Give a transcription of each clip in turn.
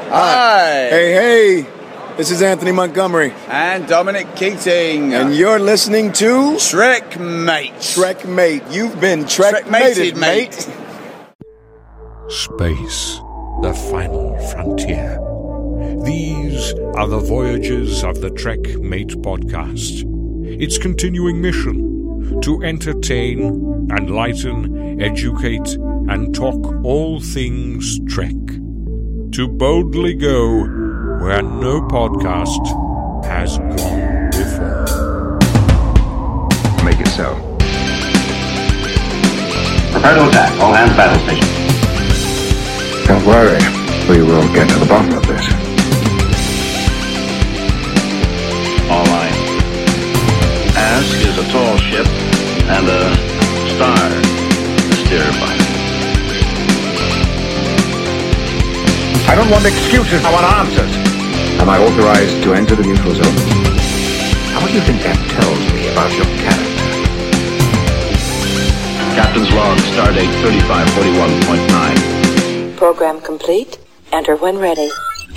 Hi. Hey. This is Anthony Montgomery. And Dominic Keating. And you're listening to... Trekmate. Trekmate. You've been Trekmated, mate. Space, the final frontier. These are the voyages of the Trekmate podcast. Its continuing mission: to entertain, enlighten, educate, and talk all things Trek. To boldly go where no podcast has gone before. Make it so. Prepare to attack. All hands battle station. Don't worry. We will get to the bottom of this. All right. Ask is a tall ship and a star to steer by. I don't want excuses. I want answers. Am I authorized to enter the neutral zone? How much do you think that tells me about your character? Captain's log, stardate 3541.9. Program complete. Enter when ready.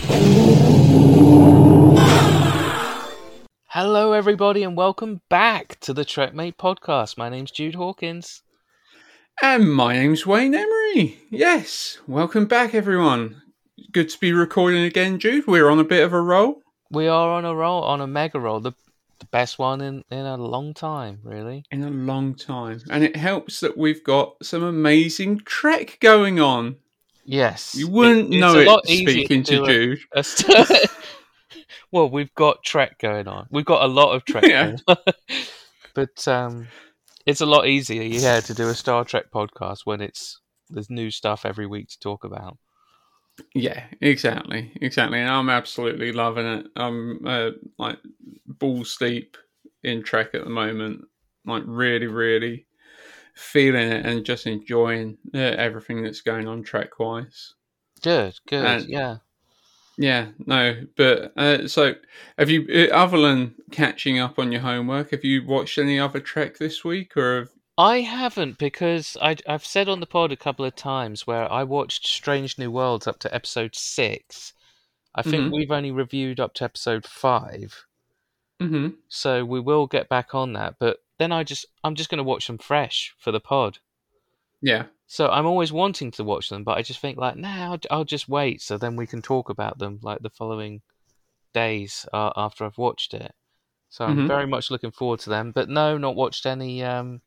Hello, everybody, and welcome back to the Trekmate podcast. My name's Jude Hawkins. And my name's Wayne Emery. Yes, welcome back, everyone. Good to be recording again, Jude. We're on a bit of a roll. We are on a roll, on a mega roll. The best one in a long time, really. In a long time. And it helps that we've got some amazing Trek going on. Yes. You wouldn't know it speaking to Jude. Well, we've got Trek going on. We've got a lot of Trek going on. But it's a lot easier, to do a Star Trek podcast when there's new stuff every week to talk about. Yeah, exactly. And I'm absolutely loving it. I'm like balls deep in Trek at the moment. Like really, really feeling it and just enjoying everything that's going on Trek-wise. Good, and, yeah. Yeah, no, but so have you, other than catching up on your homework, have you watched any other Trek this week, or I haven't, because I've said on the pod a couple of times where I watched Strange New Worlds up to episode 6. I think we've only reviewed up to episode 5. Mm-hmm. So we will get back on that, but then I'm just going to watch them fresh for the pod. Yeah. So I'm always wanting to watch them, but I just think I'll just wait, so then we can talk about them like the following days after I've watched it. So I'm very much looking forward to them. But no, not watched any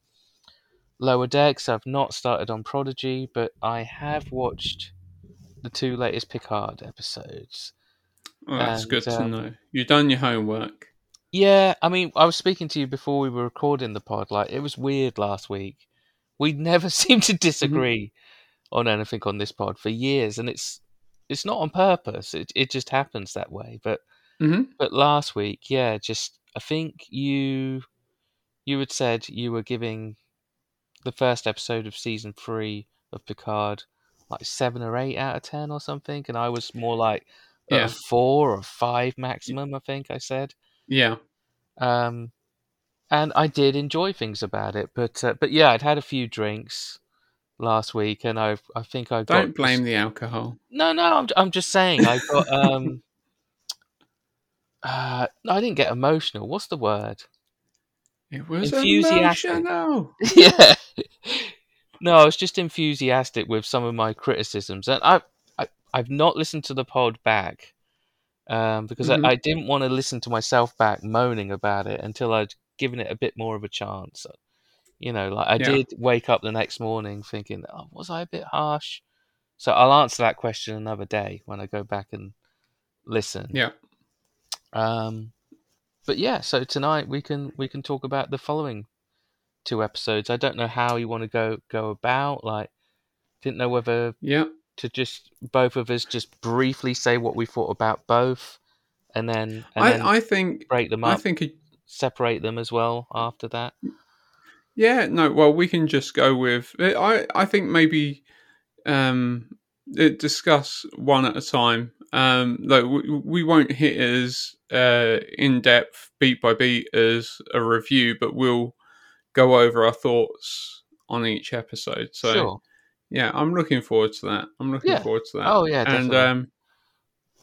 Lower Decks. I've not started on Prodigy, but I have watched the 2 latest Picard episodes. Oh, that's good to know. You've done your homework. Yeah, I mean, I was speaking to you before we were recording the pod. Like, it was weird last week. We never seem to disagree on anything on this pod for years, and it's not on purpose. It just happens that way. But last week, I think you had said you were giving the first episode of season 3 of Picard like 7 or 8 out of 10 or something, and I was more like a 4 or 5 maximum, I think I said. Yeah. And I did enjoy things about it, but I'd had a few drinks last week, and I think I got... Don't blame the alcohol. No, I'm just saying I got I didn't get emotional. What's the word? It was enthusiastic. Emotional. Yeah. No, I was just enthusiastic with some of my criticisms, and I've not listened to the pod back because I didn't want to listen to myself back moaning about it until I'd given it a bit more of a chance. I did wake up the next morning thinking, oh, was I a bit harsh? So I'll answer that question another day when I go back and listen. Yeah. But so tonight we can talk about the following 2 episodes. I don't know how you want to go about. Like, didn't know whether to just both of us just briefly say what we thought about both, and then I think break them up. I think separate them as well after that. Yeah, no. Well, we can just go with. I think maybe discuss one at a time. Like we won't hit as in depth beat by beat as a review, but we'll go over our thoughts on each episode. So sure. Yeah, I'm looking forward to that. Oh yeah, definitely. And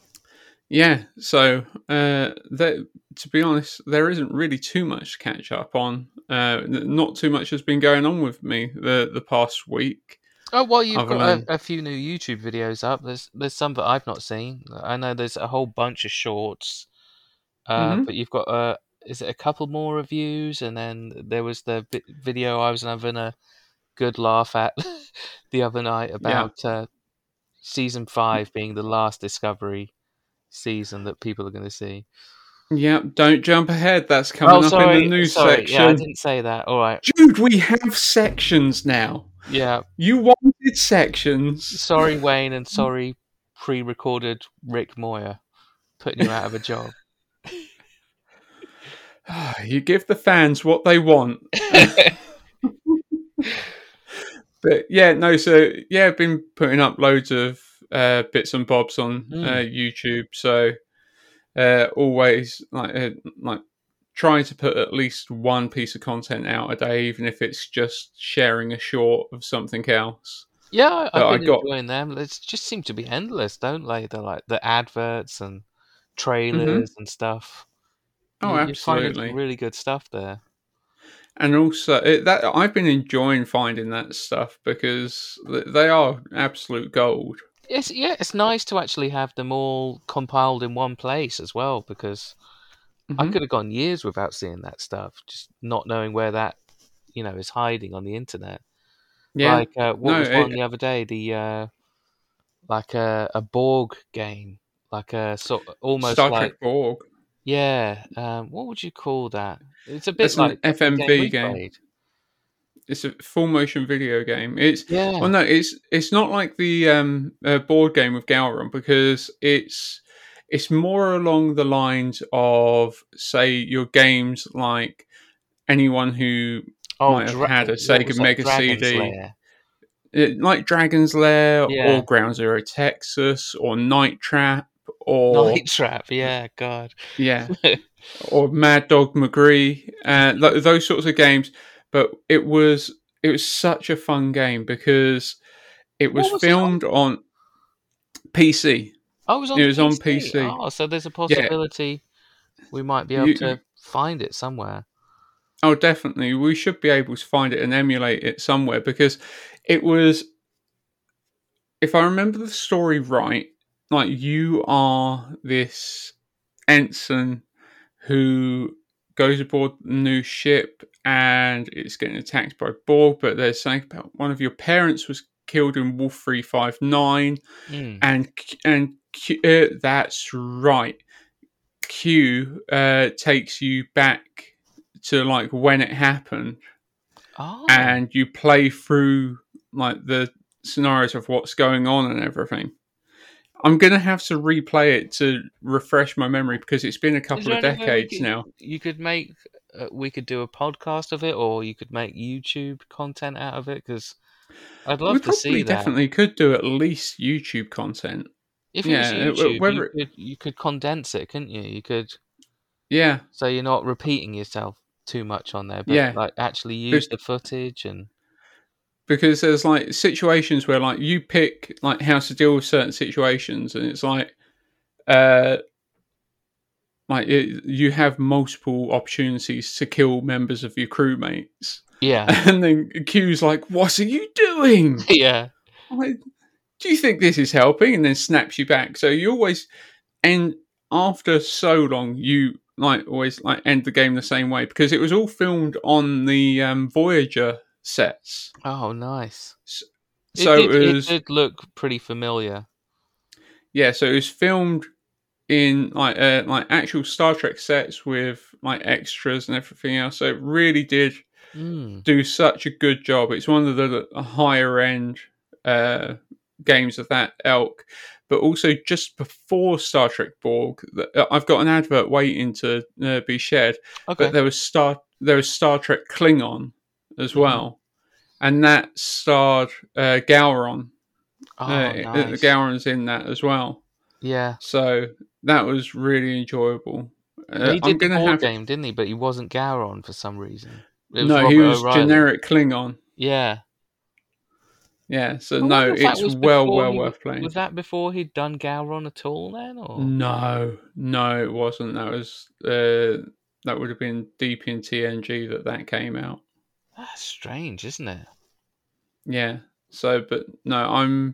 Yeah, so to be honest, there isn't really too much to catch up on. Not too much has been going on with me the past week. Oh well, you've other got than a few new YouTube videos up. There's some that I've not seen. I know there's a whole bunch of shorts, Mhm. but you've got is it a couple more reviews? And then there was the video I was having a good laugh at the other night Yeah. about season 5 being the last Discovery season that people are going to see. Yeah, don't jump ahead. That's coming up in the news section. Yeah, I didn't say that. All right. Dude, we have sections now. Yeah. You wanted sections. Sorry, Wayne, and sorry, pre-recorded Rick Moyer, putting you out of a job. You give the fans what they want. But yeah, no, so yeah, I've been putting up loads of bits and bobs on YouTube. So always like trying to put at least one piece of content out a day, even if it's just sharing a short of something else. Yeah, I've been enjoying them. They just seem to be endless, don't they? They're like the adverts and trailers and stuff. Oh, You're finding absolutely. some really good stuff there. And also, that I've been enjoying finding that stuff because they are absolute gold. It's nice to actually have them all compiled in one place as well, because I could have gone years without seeing that stuff, just not knowing where that is hiding on the internet. Yeah. Like what was one the other day? The like a Borg game, like a almost Star like Trek Borg. Yeah. What would you call that? It's a bit It's like an FMV game. Played. It's a full motion video game. It's Yeah. Well, no, it's not like the board game with Gowron, because it's more along the lines of, say, your games like anyone who might have had a Sega Mega CD, like Dragon's Lair or Ground Zero Texas or Night Trap or Night Trap. Yeah, God. Yeah, or Mad Dog McGree, those sorts of games. But it was such a fun game because it was filmed on PC. Oh, it was on PC. Oh, so there's a possibility we might be able to find it somewhere. Oh, definitely. We should be able to find it and emulate it somewhere, because it was, if I remember the story right, like, you are this ensign who goes aboard the new ship and it's getting attacked by Borg, but there's something about one of your parents was killed in Wolf 359, and that's right. Q takes you back to like when it happened, and you play through like the scenarios of what's going on and everything. I'm going to have to replay it to refresh my memory, because it's been a couple of decades now. You could make, we could do a podcast of it, or you could make YouTube content out of it, because I'd love to see that. We definitely could do at least YouTube content. If it was YouTube, you could condense it, couldn't you? You could... Yeah. So you're not repeating yourself too much on there, but like actually use the footage. And because there's like situations where like you pick like how to deal with certain situations, and it's like you have multiple opportunities to kill members of your crewmates. Yeah. And then Q's like, "What are you doing?" Yeah. Like, do you think this is helping? And then snaps you back. So you always end, after so long, you like always like end the game the same way, because it was all filmed on the Voyager sets. Oh, nice. So it did look pretty familiar. Yeah, so it was filmed in like actual Star Trek sets with like extras and everything else. So it really did do such a good job. It's one of the higher end games of that ilk. But also, just before Star Trek Borg, I've got an advert waiting to be shared. Okay. But there was Star Trek Klingon as well, and that starred Gowron. Oh, nice. Gowron's in that as well. Yeah. So that was really enjoyable. He did the board game, didn't he? But he wasn't Gowron for some reason. No, he was generic Klingon. Yeah. Yeah, so I no, wonder if that it's was well before worth playing. Was that before he'd done Gowron at all then? Or No, it wasn't. That was that would have been deep in TNG that came out. That's strange, isn't it? Yeah. So, but no,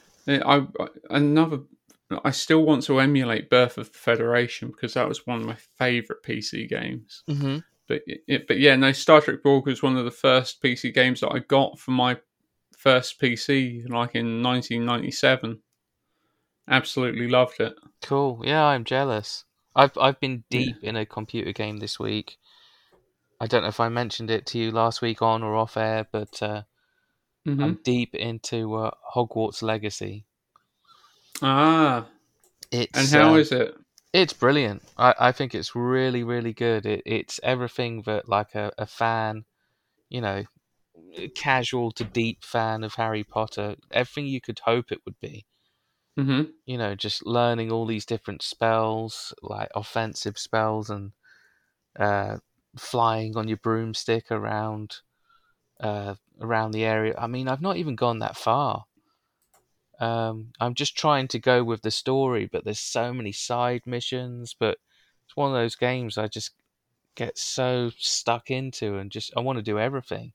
I still want to emulate Birth of the Federation because that was one of my favourite PC games. Mm-hmm. But yeah, no, Star Trek Borg was one of the first PC games that I got for my first PC, like in 1997. Absolutely loved it. Cool. Yeah, I'm jealous. I've been deep in a computer game this week. I don't know if I mentioned it to you last week on or off air, but I'm deep into Hogwarts Legacy. Ah. It's and how is it? It's brilliant. I think it's really, really good. It's everything that like a fan, you know, casual to deep fan of Harry Potter, everything you could hope it would be. Mm-hmm. You know, just learning all these different spells, like offensive spells, and flying on your broomstick around the area. I mean, I've not even gone that far. I'm just trying to go with the story, but there's so many side missions. But it's one of those games I just get so stuck into, and just I want to do everything.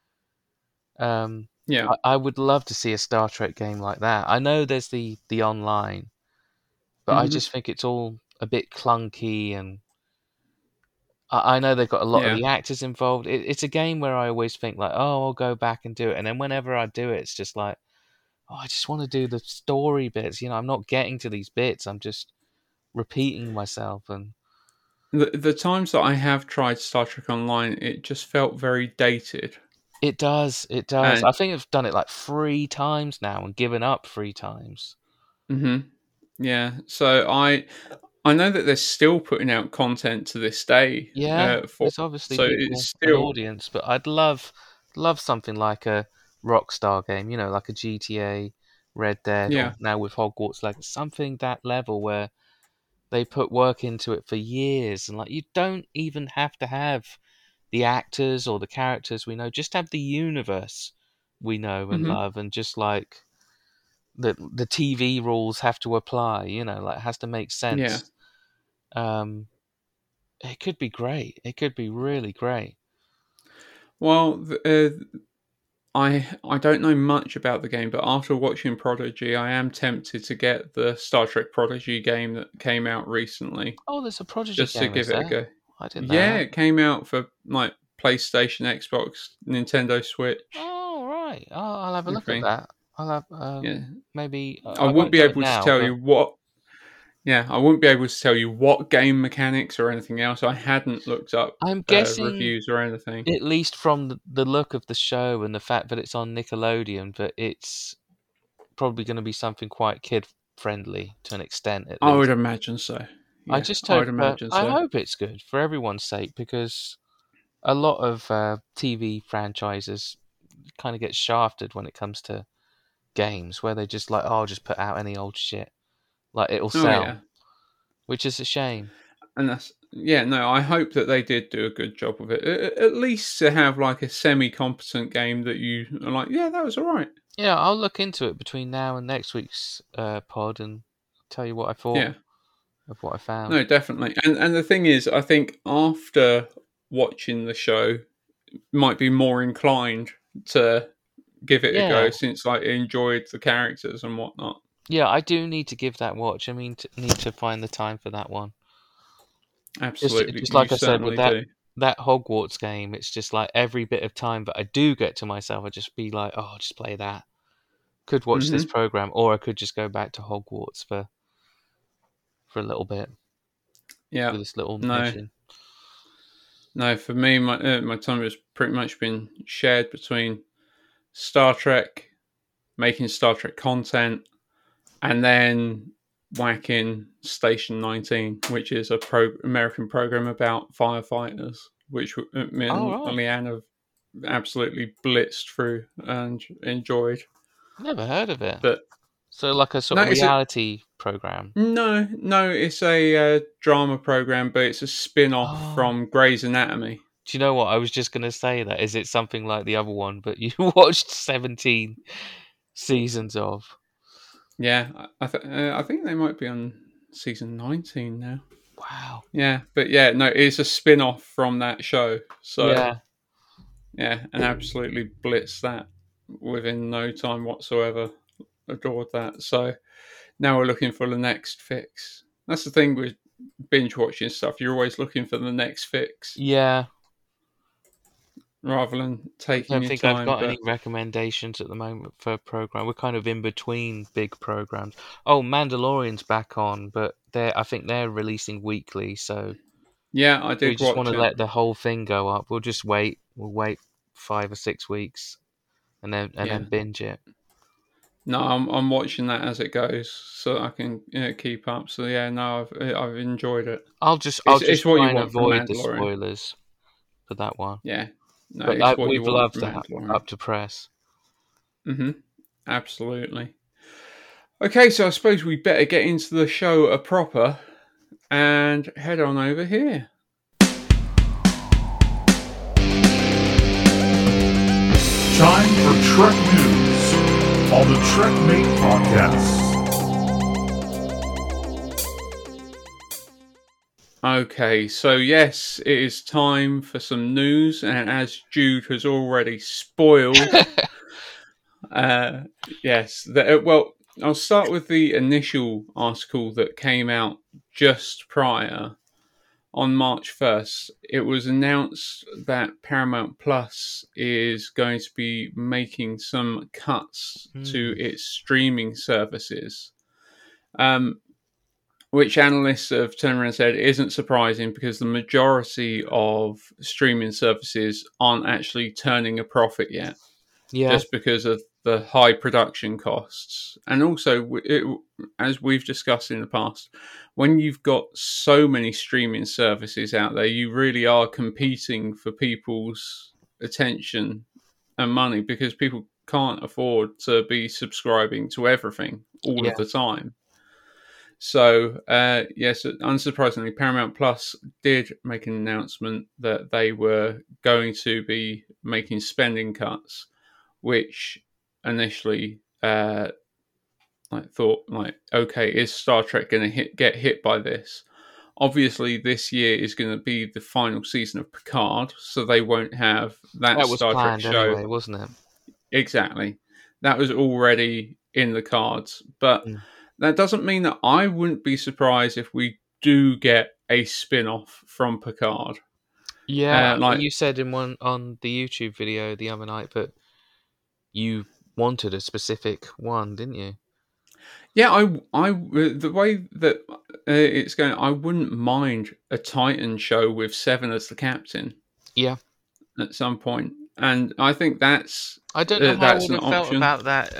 Yeah. I would love to see a Star Trek game like that. I know there's the online, but I just think it's all a bit clunky, and I know they've got a lot of the actors involved. It's a game where I always think like, oh, I'll go back and do it, and then whenever I do it, it's just like, oh, I just want to do the story bits. You know, I'm not getting to these bits. I'm just repeating myself. And the times that I have tried Star Trek Online, it just felt very dated. It does. And, I think I've done it like 3 times now and given up 3 times. Mm-hmm. Yeah. So I know that they're still putting out content to this day. Yeah, there's obviously an audience, but I'd love something like a Rockstar game, you know, like a GTA, Red Dead, or now with Hogwarts, like something that level where they put work into it for years, and like you don't even have to have the actors or the characters we know, just have the universe we know and love, and just like the TV rules have to apply, you know, like it has to make sense. It could be great. It could be really great. Well, I don't know much about the game, but after watching Prodigy, I am tempted to get the Star Trek Prodigy game that came out recently. Oh, there's a Prodigy just game, to give it a go. I didn't know. Yeah, it came out for like PlayStation, Xbox, Nintendo Switch. Oh, right. I'll have a look at that. I'll have maybe. I wouldn't be able to tell you what. Yeah, I wouldn't be able to tell you what game mechanics or anything else. I hadn't looked up I'm guessing reviews or anything. At least from the look of the show and the fact that it's on Nickelodeon, that it's probably going to be something quite kid-friendly to an extent, at least. I would imagine so. Yeah, I just hope, I hope it's good for everyone's sake, because a lot of TV franchises kind of get shafted when it comes to games, where they just like, oh, just put out any old shit. Like, it'll sell, which is a shame. And I hope that they did do a good job of it. At least to have like a semi-competent game that you are like, yeah, that was all right. Yeah, I'll look into it between now and next week's pod and tell you what I thought of what I found. No, definitely. And the thing is, I think after watching the show, might be more inclined to give it a go, since I enjoyed the characters and whatnot. Yeah, I do need to give that watch. I mean, need to find the time for that one. Absolutely. Just like I said, with that Hogwarts game, it's just like every bit of time that I do get to myself, I just be like, oh, I'll just play that. Could watch this program, or I could just go back to Hogwarts for a little bit. Yeah. For this little mission. No, for me, my time has pretty much been shared between Star Trek, making Star Trek content, and then whacking Station 19, which is a American program about firefighters, which me and Leanne have absolutely blitzed through and enjoyed. Never heard of it. But so like a sort of reality program? No, it's a drama program, but it's a spin-off from Grey's Anatomy. Do you know what? I was just going to say that. Is it something like the other one, but you watched 17 seasons of. Yeah, I think they might be on season 19 now. Wow. Yeah, but yeah, no, it's a spin-off from that show. So Yeah. yeah, and absolutely blitzed that within no time whatsoever. Adored that. So now we're looking for the next fix. That's the thing with binge watching stuff. You're always looking for the next fix Yeah. rather than I taking don't your think time. I've got but any recommendations at the moment for a program. We're kind of in between big programs. Oh, Mandalorian's back on, but I think they're releasing weekly, so yeah, I we did just want watch to it. let the whole thing go up. We'll just wait. We'll wait 5 or 6 weeks and then binge it. No, I'm watching that as it goes, so I can keep up. So yeah, no, I've enjoyed it. I'll just It's what try you and want from avoid the Mandalorian. spoilers for that one. Yeah, no, But it's what you we've want loved from that Mandalorian. up to press. Absolutely. Okay, so I suppose we better get into the show a proper and head on over here. Time for Trek News on the TrekMate Podcast. Okay, so yes, it is time for some news, and as Jude has already spoiled, yes, well, I'll start with the initial article that came out just prior. On March 1st, it was announced that Paramount Plus is going to be making some cuts to its streaming services, which analysts have turned around and said isn't surprising because the majority of streaming services aren't actually turning a profit yet. Yeah. Just because of the high production costs. And also, as we've discussed in the past, when you've got so many streaming services out there, you really are competing for people's attention and money because people can't afford to be subscribing to everything all of the time. So, yes, unsurprisingly, Paramount Plus did make an announcement that they were going to be making spending cuts, which initially thought, okay, is Star Trek going to get hit by this? Obviously, this year is going to be the final season of Picard, so they won't have that was Star Trek planned show. anyway, wasn't it? Exactly. That was already in the cards. But that doesn't mean that I wouldn't be surprised if we do get a spin-off from Picard. Yeah, you said on the YouTube video the other night that you wanted a specific one, didn't you? Yeah, I the way that it's going, I wouldn't mind a Titan show with Seven as the captain. Yeah, at some point, and I think that's I don't know how I that's would an have felt option. about that.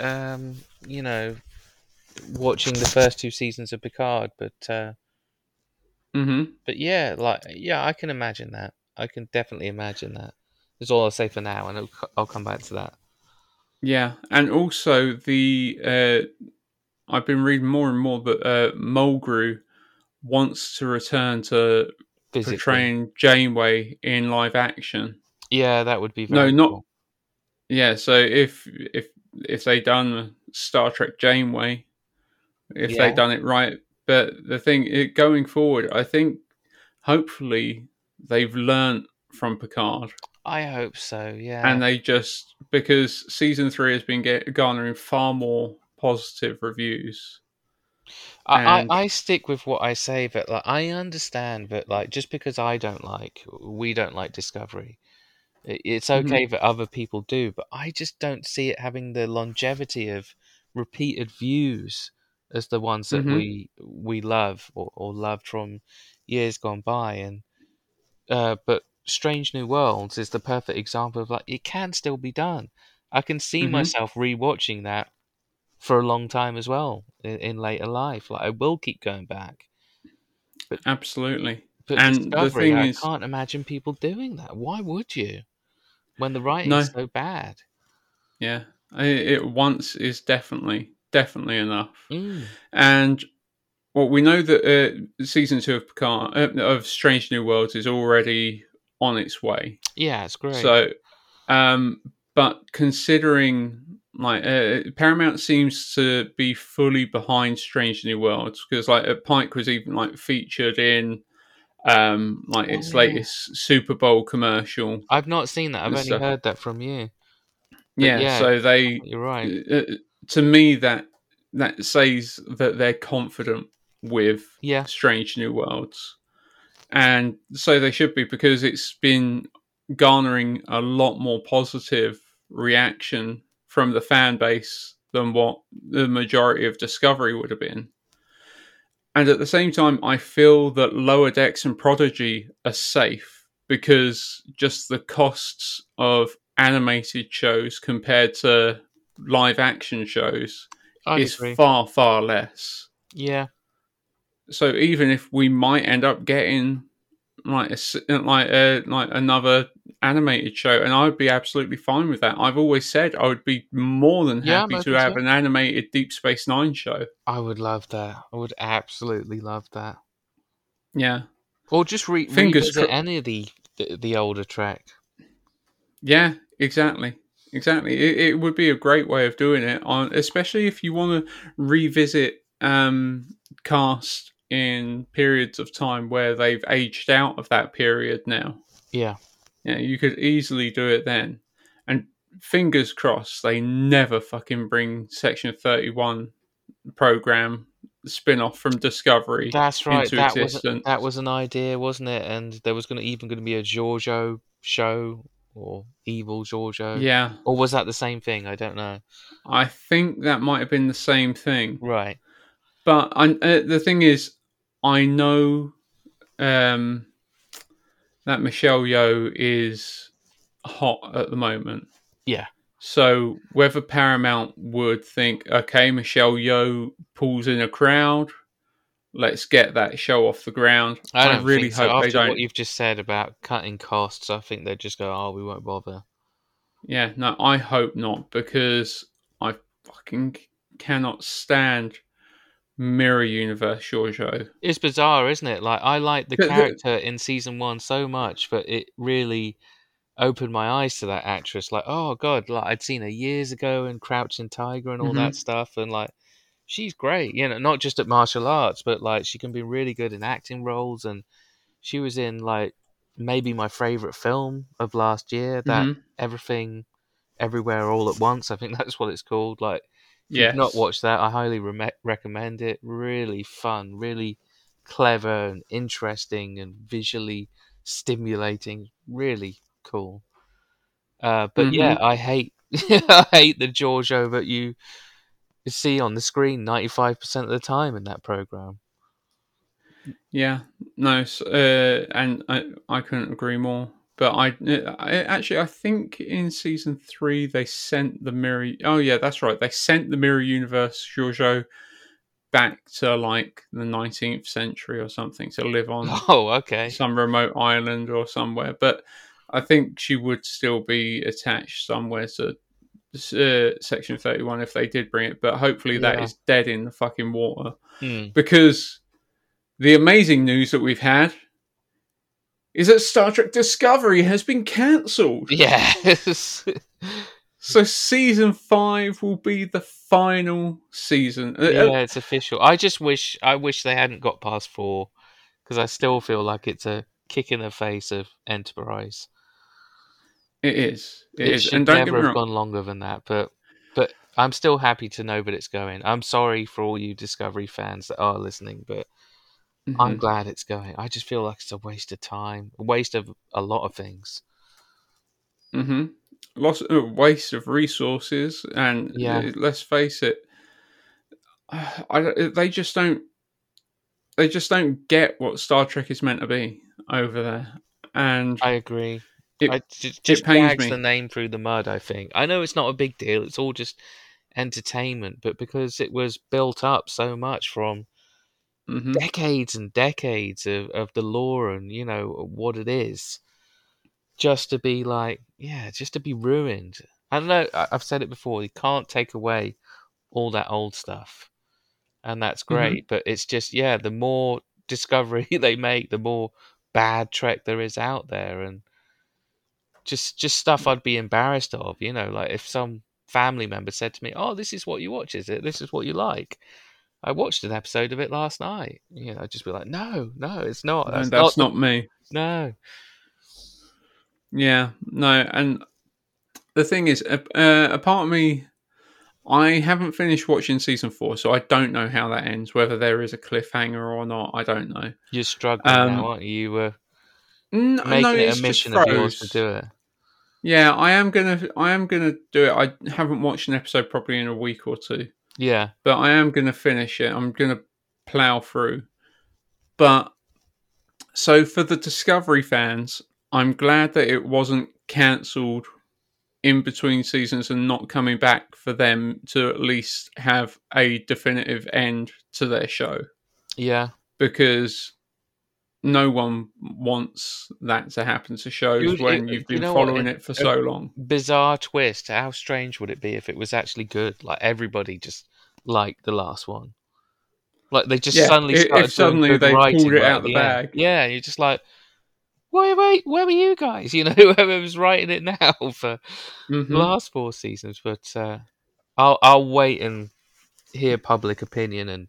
Watching the first 2 seasons of Picard, but yeah, I can imagine that. I can definitely imagine that. That's all I'll say for now, and I'll come back to that. Yeah, and also I've been reading more and more that Mulgrew wants to return to portraying Janeway in live action. Yeah, that would be very cool. Yeah, so if they done Star Trek Janeway, if they done it right, but the thing going forward, I think hopefully they've learnt from Picard. I hope so, yeah. And they just, because season 3 has been garnering far more positive reviews. I stick with what I say, but I understand that just because we don't like Discovery, it's okay that other people do, but I just don't see it having the longevity of repeated views as the ones that we love or loved from years gone by. And but Strange New Worlds is the perfect example of it can still be done. I can see myself rewatching that for a long time as well in later life. I will keep going back. But, absolutely. But and Discovery, the thing I can't imagine people doing that. Why would you? When the writing's so bad. Yeah. It once is definitely enough. And we know that season 2 of Picard, of Strange New Worlds is already on its way. Yeah, it's great. So, but considering Paramount seems to be fully behind Strange New Worlds, because Pike was even featured in its latest Super Bowl commercial. I've not seen that. I've only heard that from you. But yeah, so you're right. To me, that says that they're confident with Strange New Worlds, and so they should be, because it's been garnering a lot more positive reaction from the fan base than what the majority of Discovery would have been. And at the same time, I feel that Lower Decks and Prodigy are safe, because just the costs of animated shows compared to live action shows is far, far less. Yeah. So even if we might end up getting another animated show, and I would be absolutely fine with that. I've always said I would be more than happy to have an animated Deep Space Nine show. I would love that. I would absolutely love that. Yeah. Or just revisit any of the older Trek. Yeah, exactly. It would be a great way of doing it, especially if you want to revisit cast in periods of time where they've aged out of that period now. Yeah, you could easily do it then. And fingers crossed they never fucking bring Section 31 program spin-off from Discovery. That's right. Into existence. That was an idea, wasn't it? And there was going to be a Giorgio show, or Evil Giorgio. Yeah. Or was that the same thing? I don't know. I think that might have been the same thing. Right. But the thing is, I know that Michelle Yeoh is hot at the moment. Yeah. So whether Paramount would think, okay, Michelle Yeoh pulls in a crowd, let's get that show off the ground. I really think so. hope After they don't. What you've just said about cutting costs, I think they'd just go, we won't bother. Yeah, no, I hope not, because I fucking cannot stand Mirror Universe Giorgio. It's bizarre, isn't it? I like the character in season 1 so much, but it really opened my eyes to that actress. Oh god, I'd seen her years ago in Crouching Tiger and all that stuff, and she's great. Not just at martial arts, but she can be really good in acting roles. And she was in maybe my favorite film of last year, that Everything, Everywhere, All at Once. I think that's what it's called. If you've not watched that, I highly recommend it. Really fun, really clever and interesting and visually stimulating. Really cool. But yeah, I hate I hate the Giorgio that you see on the screen 95% of the time in that program. Yeah, no, and I couldn't agree more. But I think in season 3 they sent the Mirror. Oh yeah, that's right. They sent the Mirror Universe Giorgio back to the 19th century or something to live on. Some remote island or somewhere. But I think she would still be attached somewhere to Section 31 if they did bring it. But hopefully that is dead in the fucking water, because the amazing news that we've had is that Star Trek Discovery has been cancelled. Yes. So season 5 will be the final season. Yeah, it's official. I wish they hadn't got past 4, because I still feel like it's a kick in the face of Enterprise. It is. It should never have gone longer than that, but I'm still happy to know that it's going. I'm sorry for all you Discovery fans that are listening, but I'm glad it's going. I just feel like it's a waste of time, a waste of a lot of things. Waste of resources, and let's face it, they just don't get what Star Trek is meant to be over there. And I agree. It just pains drags me. the name through the mud, I think. I know it's not a big deal. It's all just entertainment, but because it was built up so much from decades and decades of the lore and what it is, just to be just to be ruined. I don't know, I've said it before, you can't take away all that old stuff, and that's great, but it's just the more Discovery they make, the more bad Trek there is out there, and just stuff I'd be embarrassed of, if some family member said to me, "Oh, this is what you watch, is it? This is what you like." I watched an episode of it last night. I'd just be like, "No, it's not. That's not me." No. Yeah, no, and the thing is, a part of me, I haven't finished watching season 4, so I don't know how that ends. Whether there is a cliffhanger or not, I don't know. You're struggling now, aren't you? You were making it a mission of yours to do it. Yeah, I am gonna do it. I haven't watched an episode probably in a week or two. Yeah, but I am gonna finish it. I'm gonna plow through. But so for the Discovery fans, I'm glad that it wasn't cancelled in between seasons and not coming back for them to at least have a definitive end to their show. Yeah, because no one wants that to happen to shows when you've been following it for so long. Bizarre twist. How strange would it be if it was actually good? Like everybody just liked the last one. Like they just suddenly started suddenly they pulled it out the bag. Yeah, you're just like, wait, where were you guys? Whoever was writing it now for the last 4 seasons. But I'll wait and hear public opinion and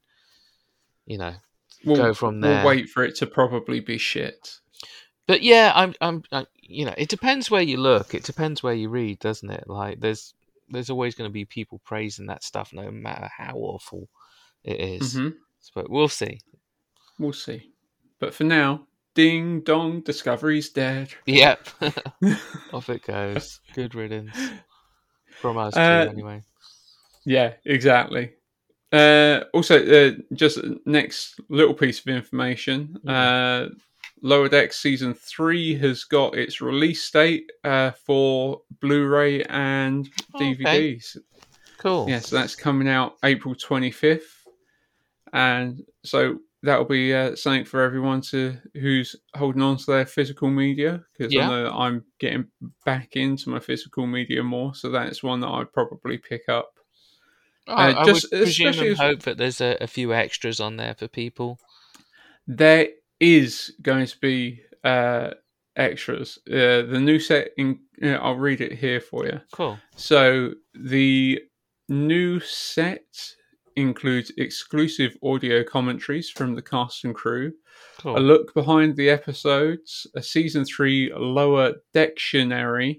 go from there. We'll wait for it to probably be shit. But yeah, I'm it depends where you look. It depends where you read, doesn't it? Like there's always going to be people praising that stuff, no matter how awful it is. Mm-hmm. But we'll see. We'll see. But for now, ding dong, Discovery's dead. Yep. Off it goes. Good riddance. From us too, anyway. Yeah, exactly. Also, just next little piece of information. Lower Decks Season 3 has got its release date for Blu-ray and DVDs. Okay. Cool. Yeah, so that's coming out April 25th. And so that'll be something for everyone who's holding on to their physical media, because I know that I'm getting back into my physical media more, so that's one that I'd probably pick up. I would presume and hope that there's a few extras on there for people. There is going to be extras. The new set, I'll read it here for you. Cool. So the new set includes exclusive audio commentaries from the cast and crew, a look behind the episodes, a Season 3 Lower Dictionary,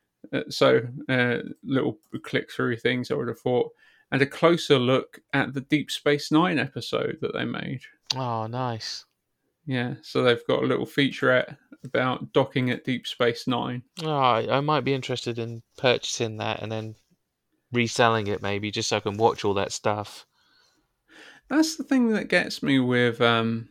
little click-through things I would have thought, and a closer look at the Deep Space Nine episode that they made. Oh, nice. Yeah, so they've got a little featurette about docking at Deep Space Nine. Oh, I might be interested in purchasing that and then reselling it maybe, just so I can watch all that stuff. That's the thing that gets me with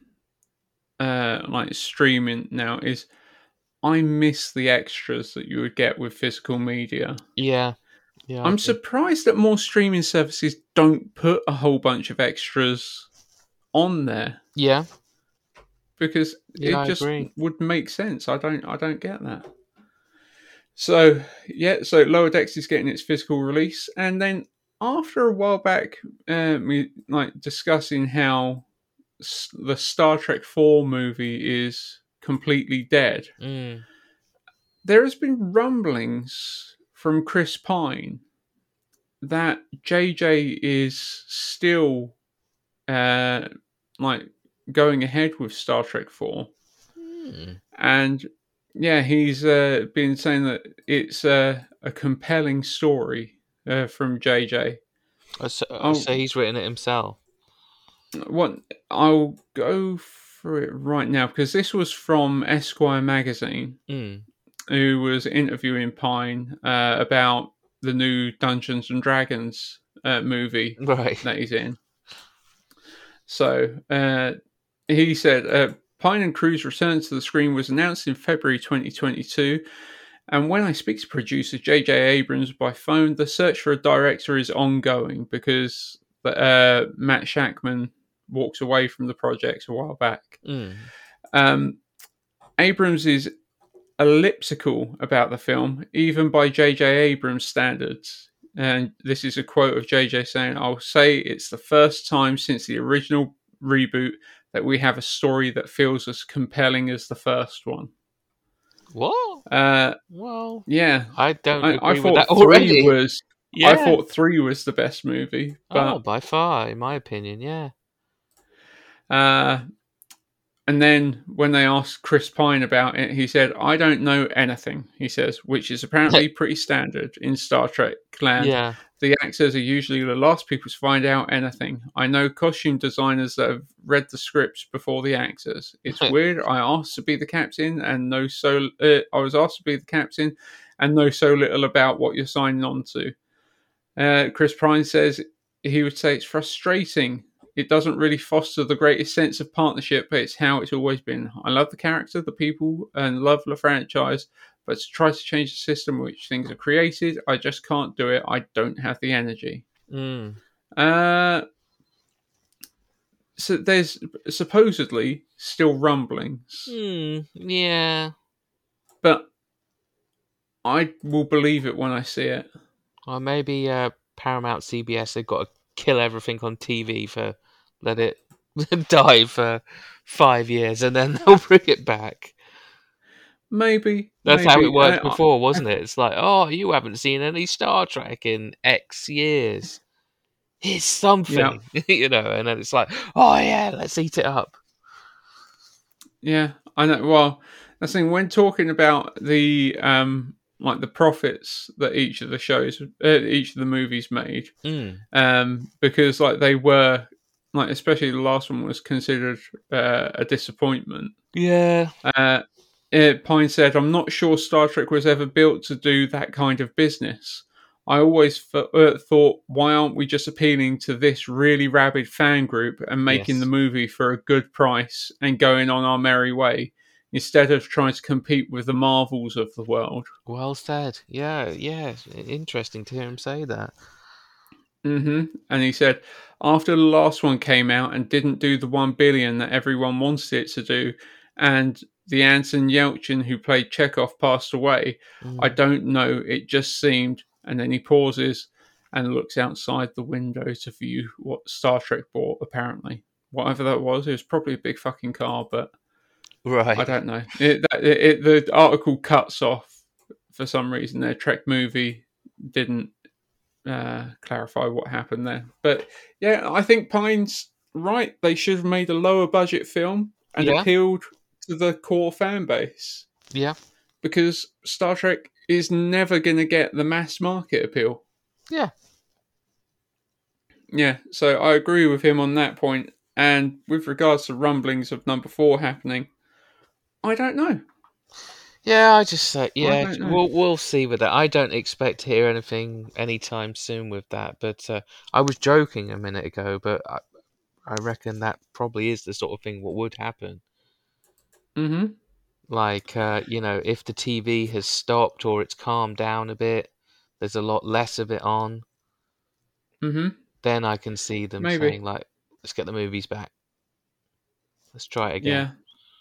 like streaming now, is I miss the extras that you would get with physical media. Yeah. I'm surprised that more streaming services don't put a whole bunch of extras on there. Yeah. Because it just would make sense. I don't get that. So Lower Decks is getting its physical release, and then after a while back, we discussing how the Star Trek 4 movie is completely dead. There has been rumblings from Chris Pine that JJ is still going ahead with Star Trek 4. And he's been saying that it's a compelling story from JJ. So he's written it himself. I'll go through it right now, because this was from Esquire magazine, who was interviewing Pine about the new Dungeons and Dragons movie that he's in. So he said, Pine and Crew's return to the screen was announced in February 2022. And when I speak to producer J.J. Abrams by phone, the search for a director is ongoing, because Matt Shakman walked away from the project a while back. Abrams is elliptical about the film, even by J.J. Abrams standards. And this is a quote of J.J. saying, "I'll say it's the first time since the original reboot that we have a story that feels as compelling as the first one." What? Well, yeah. I don't agree I with thought that already. Yeah. I thought 3 was the best movie. But, by far, in my opinion, yeah. And then when they asked Chris Pine about it, he said, "I don't know anything," he says, which is apparently pretty standard in Star Trek land. Yeah. The actors are usually the last people to find out anything. I know costume designers that have read the scripts before the actors. It's weird. I asked to be the captain and know I was asked to be the captain and know so little about what you're signing on to. Chris Pine says he would say it's frustrating. It doesn't really foster the greatest sense of partnership, but it's how it's always been. I love the character, the people, and love the franchise, but to try to change the system in which things are created, I just can't do it. I don't have the energy. So there's supposedly still rumblings. Yeah. But I will believe it when I see it. Or maybe Paramount CBS, they've got to kill everything on TV let it die for 5 years and then they'll bring it back. Maybe. That's how it worked before, wasn't it? It's like, oh, you haven't seen any Star Trek in X years. Here's something, and then it's like, oh yeah, let's eat it up. Yeah, I know. Well, that's the thing. When talking about the the profits that each of the movies made, because they were especially the last one was considered a disappointment. Yeah. Pine said, "I'm not sure Star Trek was ever built to do that kind of business. I always thought, why aren't we just appealing to this really rabid fan group and making the movie for a good price and going on our merry way, instead of trying to compete with the Marvels of the world?" Well said. Yeah. Interesting to hear him say that. And he said, after the last one came out and didn't do the 1 billion that everyone wanted it to do, and the Anton Yelchin who played Chekhov passed away, I don't know, it just seemed... And then he pauses and looks outside the window to view what Star Trek bought, apparently. Whatever that was, it was probably a big fucking car, but I don't know. The article cuts off for some reason. Their Trek movie didn't clarify what happened there. But yeah, I think Pine's right. They should have made a lower budget film and appealed to the core fan base. Yeah. Because Star Trek is never going to get the mass market appeal. Yeah. Yeah, so I agree with him on that point. And with regards to rumblings of number 4 happening, I don't know. Yeah, I just say, we'll see with that. I don't expect to hear anything anytime soon with that. But I was joking a minute ago, but I reckon that probably is the sort of thing what would happen. Mm-hmm. Like, if the TV has stopped or it's calmed down a bit, there's a lot less of it on. Mm-hmm. Then I can see them saying, let's get the movies back. Let's try it again. Yeah.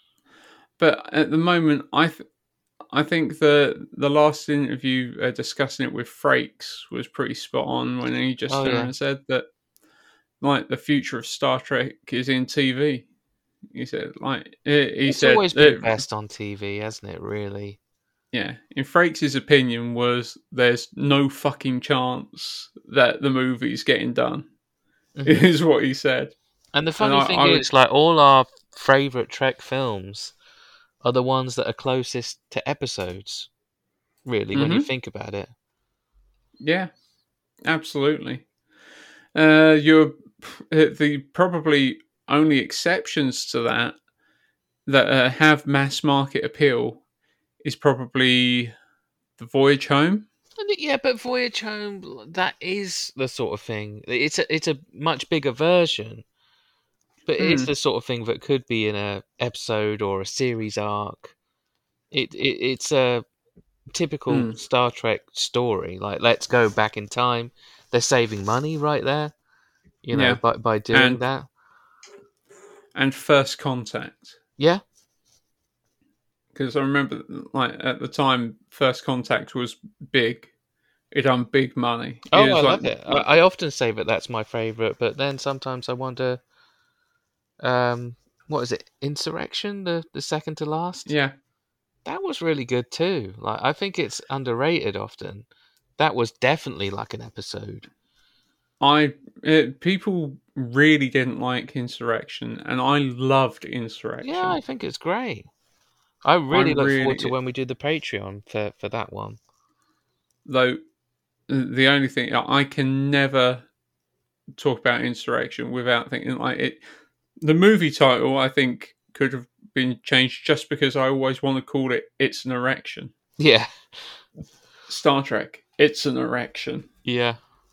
But at the moment, I think the last interview discussing it with Frakes was pretty spot on when he just turned and said that, the future of Star Trek is in TV. He said, it's always been best on TV, hasn't it, really? Yeah. In Frakes' opinion was there's no fucking chance that the movie's getting done, is what he said. And the funny thing is, all our favourite Trek films are the ones that are closest to episodes, really, when you think about it. Yeah, absolutely. You're the probably only exceptions to that have mass market appeal is probably the Voyage Home. Yeah, but Voyage Home, that is the sort of thing. It's a much bigger version, but it's the sort of thing that could be in a episode or a series arc. It's a typical Star Trek story. Let's go back in time. They're saving money right there, by doing that. And First Contact. Yeah. Because I remember, at the time, First Contact was big. It done big money. Oh, I love it. I often say that that's my favourite, but then sometimes I wonder, what is it? Insurrection, the second to last? Yeah. That was really good too. I think it's underrated often. that was definitely like an episode. People really didn't like Insurrection, and I loved Insurrection. Yeah, I think it's great. I really look forward to when we do the Patreon for that one. Though, the only thing, I can never talk about Insurrection without thinking like it. The movie title, I think, could have been changed just because I always want to call it It's an Erection. Yeah. Star Trek, It's an Erection. Yeah.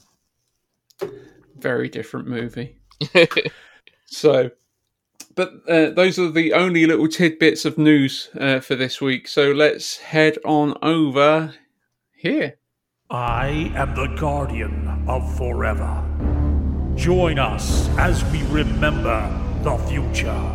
Very different movie. So, but those are the only little tidbits of news for this week. So let's head on over here. I am the guardian of forever. Join us as we remember the future.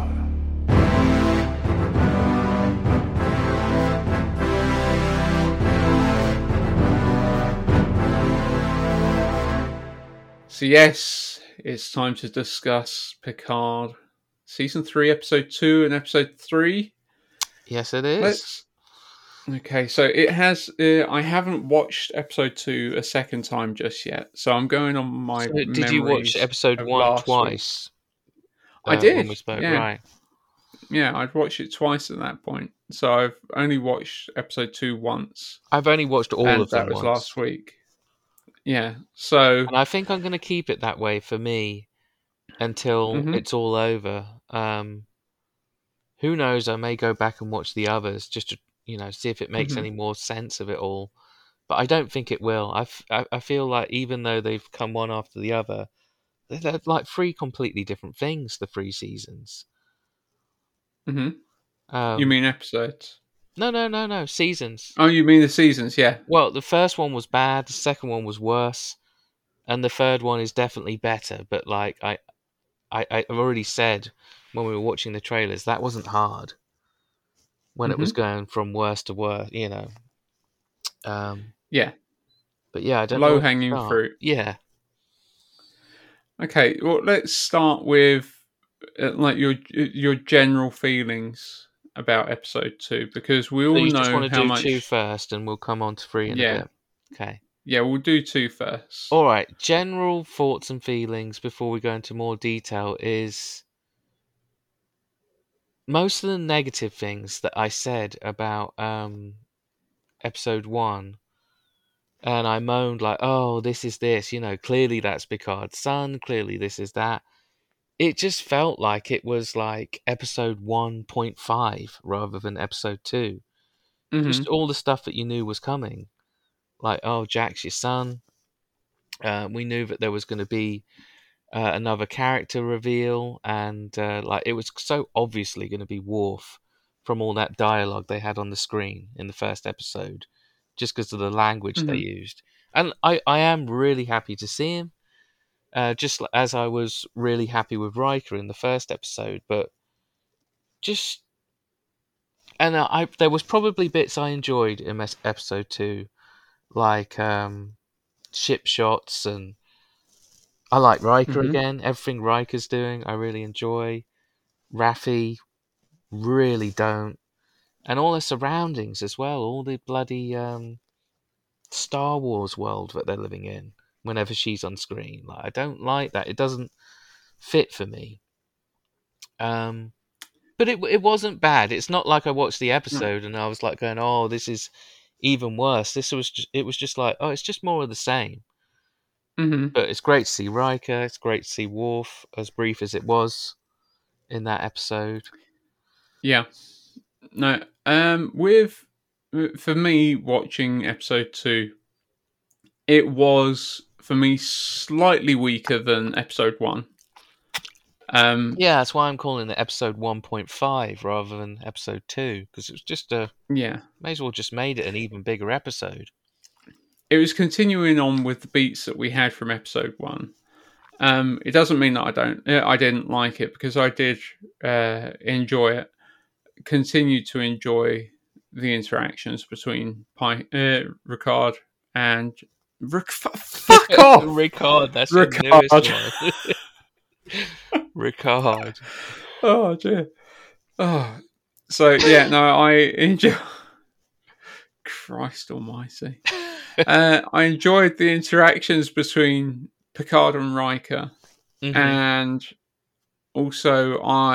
So yes, it's time to discuss Picard Season 3, Episode 2 and Episode 3. Yes, it is. Okay, so it has... I haven't watched Episode 2 a second time just yet, so I'm going on my memories. Did you watch Episode 1 twice? I did. When we spoke, yeah. Right. Yeah, I'd watched it twice at that point. So I've only watched Episode 2 once. I've only watched all of them that was once. last week. Yeah, so... And I think I'm going to keep it that way for me until it's all over. Who knows, I may go back and watch the others just to, see if it makes any more sense of it all. But I don't think it will. I feel like even though they've come one after the other, they're like three completely different things, the 3 seasons. Mm-hmm. You mean episodes? No, seasons. Oh, you mean the seasons, yeah. Well, the first one was bad, the second one was worse, and the third one is definitely better. But like I've already said when we were watching the trailers, that wasn't hard. When it was going from worse to worse, Yeah. But yeah, I don't know. Low hanging fruit. Yeah. Okay, well, let's start with like your general feelings about Episode 2, because we all know just want to how do much... 2 first, and we'll come on to 3 in a bit. Okay. Yeah, we'll do 2 first. All right. General thoughts and feelings before we go into more detail is most of the negative things that I said about Episode 1, and I moaned like, oh, this is this, clearly that's Picard's son, clearly this is that. It just felt like it was like Episode 1.5 rather than Episode 2. Just all the stuff that you knew was coming. Like, oh, Jack's your son. We knew that there was going to be another character reveal, and like it was so obviously going to be Worf from all that dialogue they had on the screen in the first episode, just because of the language they used. And I am really happy to see him, just as I was really happy with Riker in the first episode. But just, and there was probably bits I enjoyed in Episode 2, like ship shots, and I like Riker again. Everything Riker's doing, I really enjoy. Raffi, really don't. And all the surroundings as well, all the bloody Star Wars world that they're living in whenever she's on screen. Like, I don't like that. It doesn't fit for me. But it wasn't bad. It's not like I watched the episode and I was like going, oh, this is even worse. It was just like, oh, it's just more of the same. But it's great to see Riker. It's great to see Worf, as brief as it was in that episode. Yeah. No. For me, watching Episode 2, it was, for me, slightly weaker than Episode 1. Yeah, that's why I'm calling it Episode 1.5 rather than Episode 2, because it was just may as well just made it an even bigger episode. It was continuing on with the beats that we had from Episode 1. It doesn't mean that I didn't like it, because I did enjoy it. Continue to enjoy the interactions between Ricard and fuck off, Ricard. That's Ricard. your newest one. Ricard. Oh dear. Oh, so yeah, no, I enjoy. Christ Almighty. I enjoyed the interactions between Picard and Riker, and also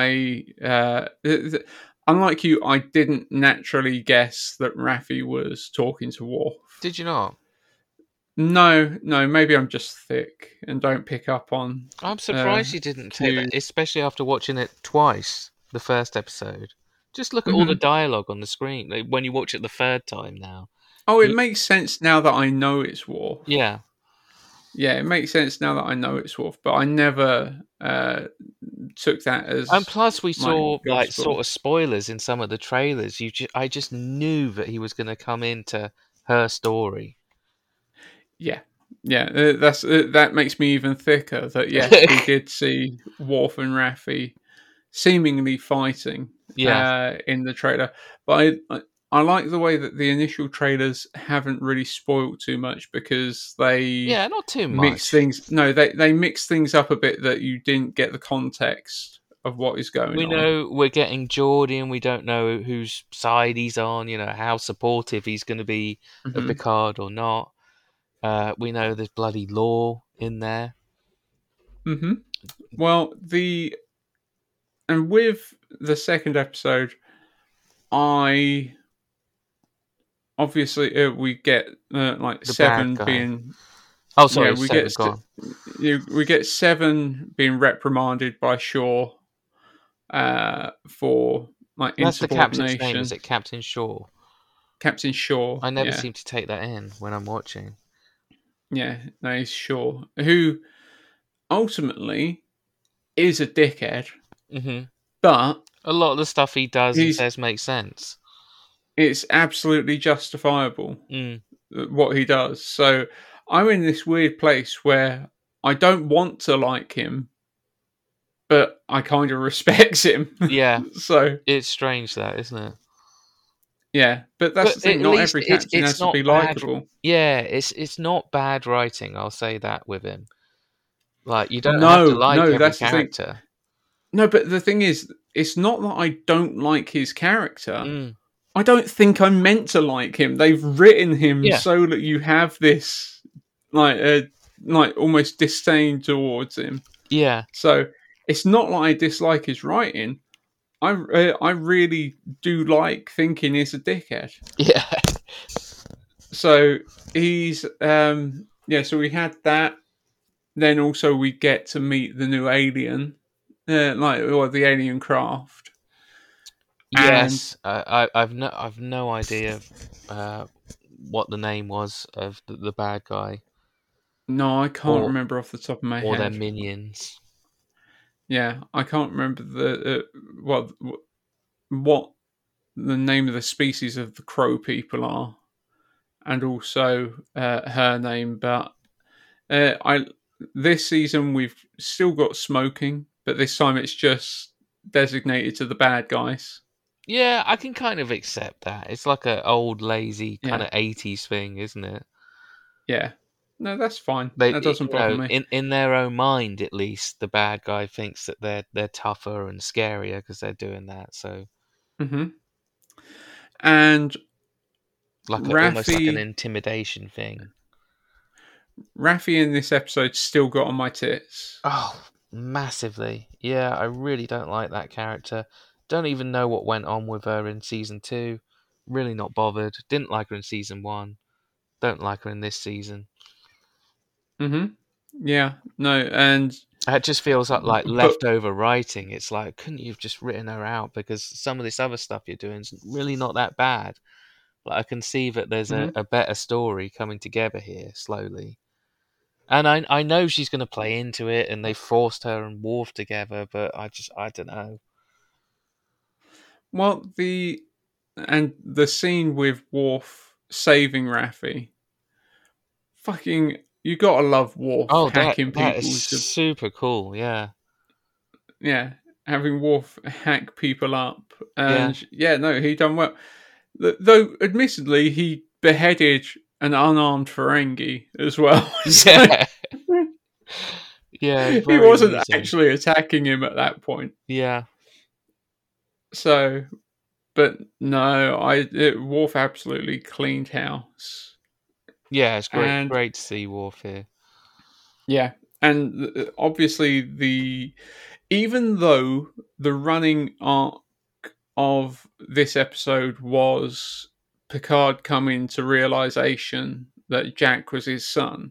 unlike you, I didn't naturally guess that Raffi was talking to Worf. Did you not? No, maybe I'm just thick and don't pick up on. I'm surprised you didn't take that, especially after watching it twice, the first episode. Just look at all the dialogue on the screen when you watch it the third time now. Oh, it makes sense now that I know it's Worf. Yeah. Yeah, it makes sense now that I know it's Worf, but I never took that as... And plus we saw gospel. like sort of spoilers in some of the trailers. I just knew that he was going to come into her story. Yeah, that makes me even thicker. That yes, we did see Worf and Raffi seemingly fighting. In the trailer, but I like the way that the initial trailers haven't really spoiled too much because they not too much mix things. No, they mix things up a bit that you didn't get the context of what is going on. We know we're getting Geordi, and we don't know whose side he's on. You know how supportive he's going to be of Picard or not. We know there's bloody Law in there. Well, with the second episode, obviously we get like the Seven being. Oh, sorry, we Seven, we get Seven being reprimanded by Shaw for like That's the captain's insubordination. name, is it Captain Shaw? Captain Shaw. I never seem to take that in when I'm watching. Yeah, no, he's Shaw, who ultimately is a dickhead. But a lot of the stuff he does and says makes sense. It's absolutely justifiable what he does. So I'm in this weird place where I don't want to like him, but I kind of respect him. Yeah. So it's strange that, isn't it? Yeah, but that's the thing. Not every captain has to be likable. Yeah, it's not bad writing. I'll say that with him. Like you don't have to like every character. No, but the thing is, it's not that I don't like his character. I don't think I'm meant to like him. They've written him so that you have this like almost disdain towards him. Yeah. So it's not like I dislike his writing. I really do like thinking he's a dickhead. Yeah. So he's so we had that. Then also we get to meet the new alien, or the alien craft. Yes, I've no idea what the name was of the bad guy. No, I can't remember off the top of my head. Or their minions. Yeah, I can't remember what the name of the species of the crow people are, and also her name. But this season we've still got smoking, but this time it's just designated to the bad guys. Yeah, I can kind of accept that. It's like an old, lazy kind of 80s thing, isn't it? Yeah. No, that's fine. That doesn't bother me. In their own mind, at least, the bad guy thinks that they're tougher and scarier because they're doing that. So, and almost like an intimidation thing. Raffi in this episode still got on my tits. Oh, massively. Yeah, I really don't like that character. Don't even know what went on with her in season 2. Really not bothered. Didn't like her in season 1. Don't like her in this season. Yeah, no, and it just feels like leftover writing. It's like, couldn't you have just written her out? Because some of this other stuff you're doing is really not that bad. Like I can see that there's a better story coming together here slowly. And I know she's going to play into it, and they forced her and Worf together, but I don't know. Well, the scene with Worf saving Raffi, fucking, you gotta love Worf hacking people. That is super cool, yeah. Yeah, having Worf hack people up. And no, he done well. Though, admittedly, he beheaded an unarmed Ferengi as well. Yeah. Yeah, he wasn't actually attacking him at that point. Yeah. So, but no, Worf absolutely cleaned house. Yeah, it's great. And Great to see Worf here. yeah, and obviously even though the running arc of this episode was Picard coming to realization that Jack was his son,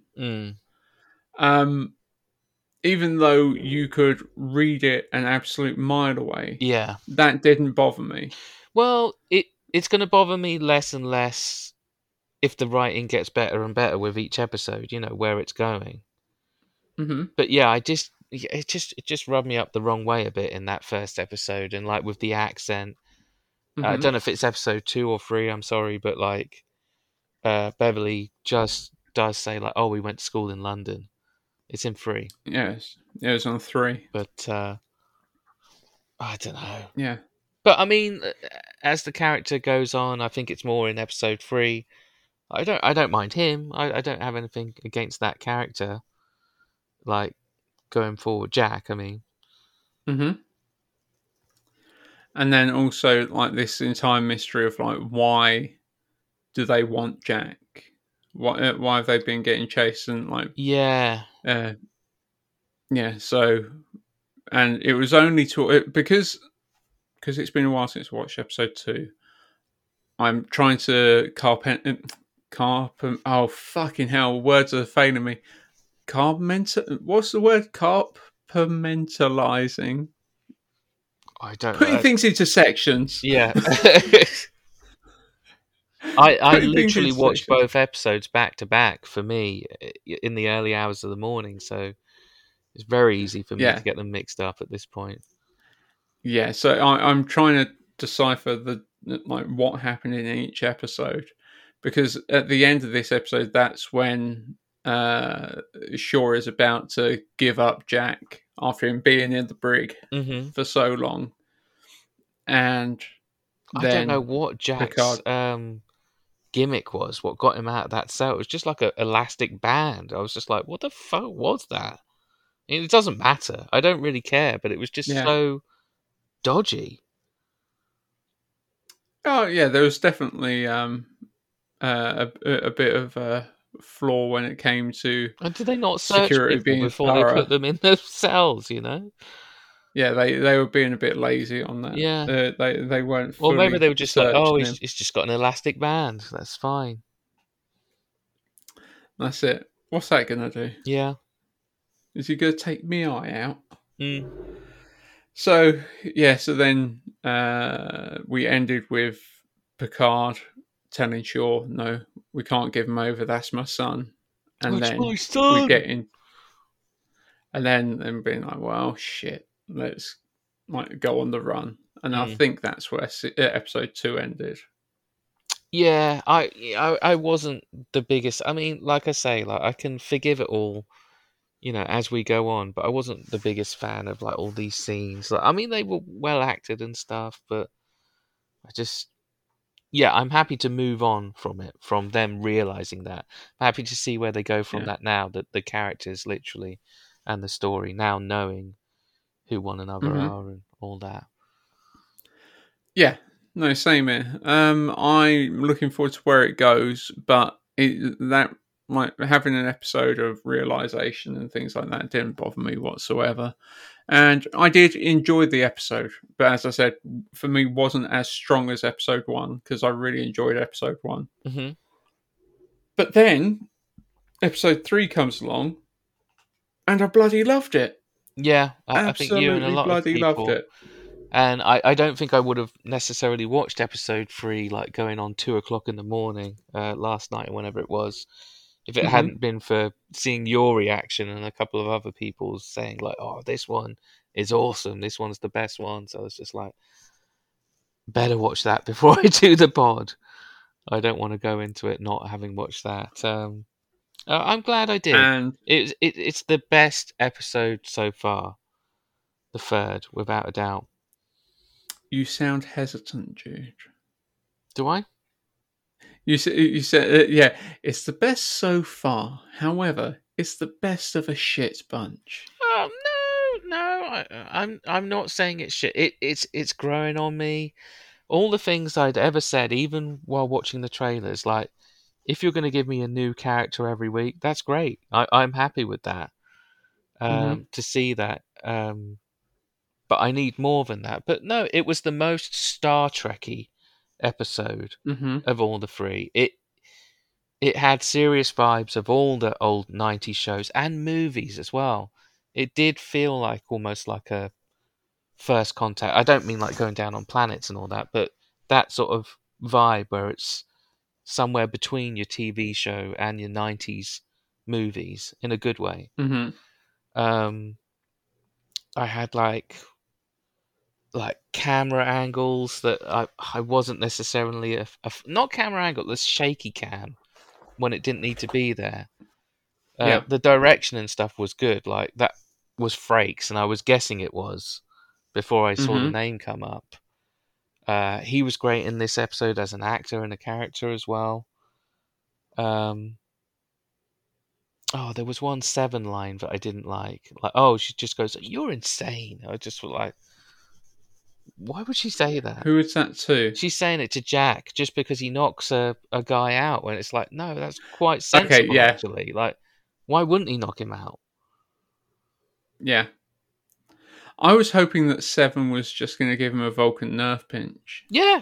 even though you could read it an absolute mile away, Yeah, that didn't bother me. well, it's going to bother me less and less if the writing gets better and better with each episode. You know where it's going. Mm-hmm. But yeah, it just rubbed me up the wrong way a bit in that first episode, and like with the accent. I don't know if it's episode 2 or 3. I'm sorry, but like Beverly just does say like, "Oh, we went to school in London." It's in 3. Yes, it was on 3. But I don't know. Yeah. But I mean, as the character goes on, I think it's more in episode 3. I don't mind him. I don't have anything against that character. Like going forward, Jack. I mean. Mm-hmm. And then also like this entire mystery of like, why do they want Jack? Why have they been getting chased and like Yeah. Yeah. So, and it was only because it's been a while since I watched episode 2. I'm trying to oh fucking hell! Words are failing me. What's the word? Compartmentalizing. I don't Putting know. things into sections. Yeah. I literally watched both episodes back to back for me in the early hours of the morning, so it's very easy for me to get them mixed up at this point. Yeah, so I'm trying to decipher what happened in each episode, because at the end of this episode, that's when Shaw is about to give up Jack after him being in the brig for so long, and I don't know what Jack's gimmick was. What got him out of that cell? It was just like an elastic band. I was just like, what the fuck was that? It doesn't matter. I don't really care, but it was just so dodgy. Oh yeah, there was definitely a bit of a flaw when it came to. And did they not search security people being before they put them in the cells? You know. Yeah, they were being a bit lazy on that. Yeah, they weren't. Well, maybe they were just like, "Oh, him. It's just got an elastic band. That's fine." That's it. What's that gonna do? Yeah. Is he gonna take me eye out? Mm. So then we ended with Picard telling Shaw, "No, we can't give him over. That's my son." And That's then my son. we get in, and then being like, "Well, shit, let's go on the run." And I think that's where episode 2 ended. Yeah, I wasn't the biggest. I mean, like I say, like I can forgive it all, you know, as we go on. But I wasn't the biggest fan of like all these scenes. Like, I mean, they were well acted and stuff, but I just, I'm happy to move on from it, from them realizing that. I'm happy to see where they go from that now. That the characters literally and the story now knowing who one another are and all that. Yeah, no, same here. I'm looking forward to where it goes, but having an episode of realization and things like that didn't bother me whatsoever. And I did enjoy the episode, but as I said, for me, wasn't as strong as episode 1 because I really enjoyed episode 1. Mm-hmm. But then episode 3 comes along, and I bloody loved it. Yeah, I think you and a lot of people loved it. And I don't think I would have necessarily watched episode 3 like going on 2:00 in the morning last night, whenever it was, if it hadn't been for seeing your reaction and a couple of other people saying like, "Oh, this one is awesome. This one's the best one." So I was just like, better watch that before I do the pod. I don't want to go into it not having watched that. I'm glad I did. And it's the best episode so far. The 3rd, without a doubt. You sound hesitant, Jude. Do I? You said, yeah, it's the best so far. However, it's the best of a shit bunch. No. I'm not saying it's shit. It's growing on me. All the things I'd ever said, even while watching the trailers, like if you're going to give me a new character every week, that's great. I'm happy with that. To see that. But I need more than that. But no, it was the most Star Trek-y episode of all the three. It had serious vibes of all the old 90s shows and movies as well. It did feel like almost like a First Contact. I don't mean like going down on planets and all that, but that sort of vibe where it's somewhere between your TV show and your 90s movies in a good way. I had like camera angles that I wasn't necessarily not camera angle, the shaky cam when it didn't need to be there. The direction and stuff was good. Like that was Frakes, and I was guessing it was before I saw the name come up. He was great in this episode as an actor and a character as well. There was one Seven line that I didn't like. Like, she just goes, "You're insane." I just was like, why would she say that? Who is that to? She's saying it to Jack just because he knocks a guy out. When it's like, no, that's quite sensible, actually. Like, why wouldn't he knock him out? Yeah. I was hoping that Seven was just going to give him a Vulcan nerve pinch. Yeah.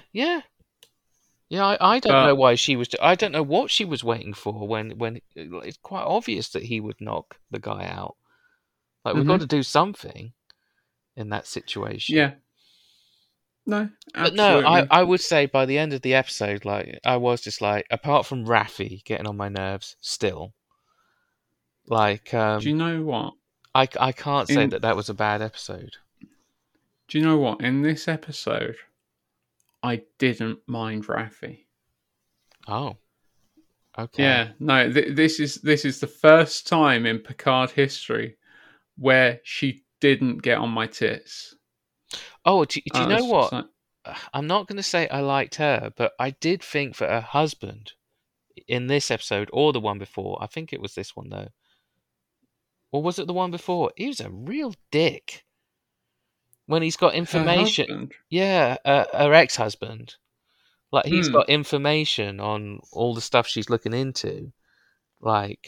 I don't know why she was. I don't know what she was waiting for when it's quite obvious that he would knock the guy out. Like, we've got to do something in that situation. Yeah. No, absolutely. But no, I would say by the end of the episode, like, I was just like, apart from Raffi getting on my nerves still, like, do you know what? I can't say that was a bad episode. Do you know what? In this episode, I didn't mind Raffi. Oh, okay. Yeah, no, this is the first time in Picard history where she didn't get on my tits. Oh, do you know what? Like... I'm not going to say I liked her, but I did think that her husband in this episode, or the one before, I think it was this one though, or was it the one before? He was a real dick when he's got information. Yeah, her ex-husband. Like, he's got information on all the stuff she's looking into, like,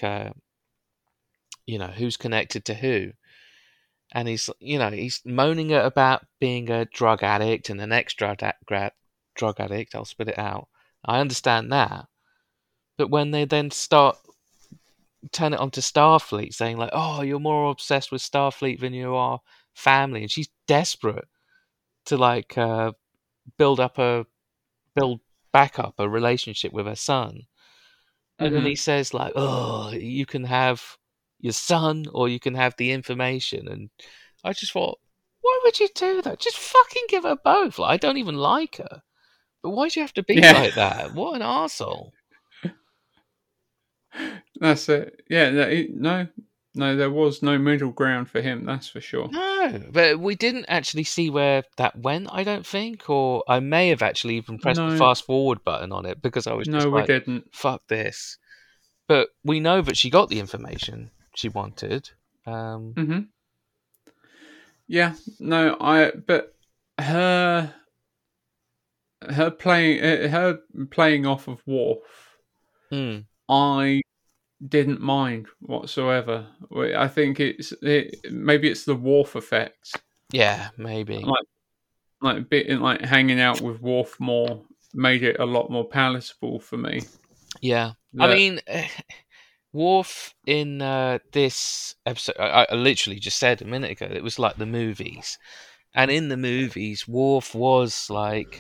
who's connected to who. And he's moaning about being a drug addict and an ex-drug addict. I'll spit it out. I understand that. But when they then turn it onto Starfleet, saying like, "Oh, you're more obsessed with Starfleet than you are family," and she's desperate to like build back up a relationship with her son. And then he says like, "Oh, you can have your son, or you can have the information." And I just thought, why would you do that? Just fucking give her both. Like, I don't even like her, but why do you have to be like that? What an arsehole. That's it. Yeah, no, there was no middle ground for him, that's for sure. No, but we didn't actually see where that went, I don't think, or I may have actually even pressed the fast forward button on it because I was just like, we didn't. Fuck this. But we know that she got the information she wanted. Yeah, no, but her playing off of Worf, I didn't mind whatsoever. I think maybe it's the Worf effect. Yeah, maybe. Like hanging out with Worf more made it a lot more palatable for me. Yeah, I mean, Worf in this episode, I literally just said a minute ago, it was like the movies. And in the movies, Worf was like,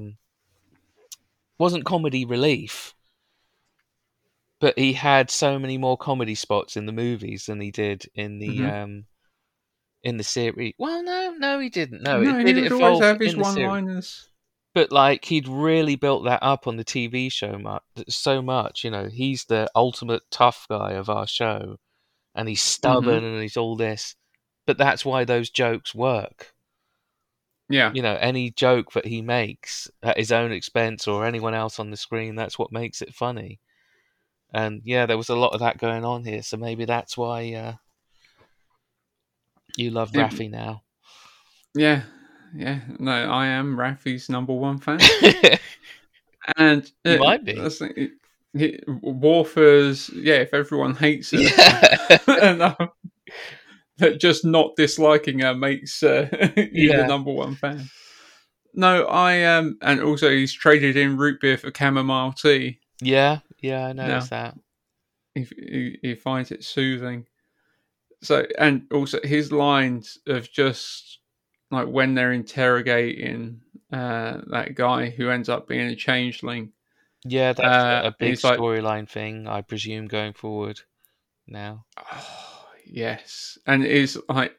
wasn't comedy relief, but he had so many more comedy spots in the movies than he did in the series. Well, no, he didn't. No, he would always have his one-liners. But like, he'd really built that up on the TV show so much. He's the ultimate tough guy of our show, and he's stubborn and he's all this. But that's why those jokes work. Yeah. Any joke that he makes at his own expense or anyone else on the screen, that's what makes it funny. And yeah, there was a lot of that going on here. So maybe that's why you love Raffi now. Yeah. Yeah, no, I am Raffi's number one fan. And you might be. Worf's, if everyone hates her, that just not disliking her makes you the number one fan. No, and also he's traded in root beer for chamomile tea. Yeah, I noticed that. He finds it soothing. So, and also his lines of just like when they're interrogating that guy who ends up being a changeling. Yeah, that's a big storyline thing, I presume, going forward now. Oh, yes, and it's like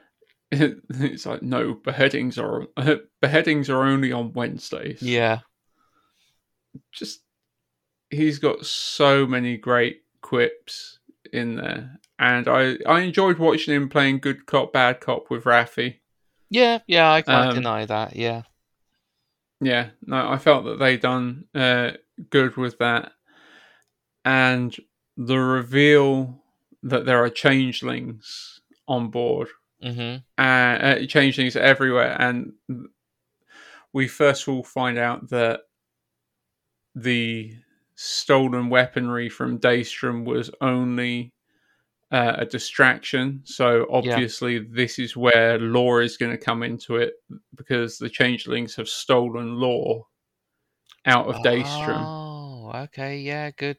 no, beheadings are only on Wednesdays. Yeah, just he's got so many great quips in there, and I enjoyed watching him playing good cop, bad cop with Raffi. Yeah, I can't deny that. Yeah, no, I felt that they done good with that, and the reveal that there are changelings on board, changelings everywhere, and we first will find out that the stolen weaponry from Daystrom was only a distraction. So obviously this is where Lore is going to come into it, because the changelings have stolen Lore out of Daystrom. Oh, okay, yeah, good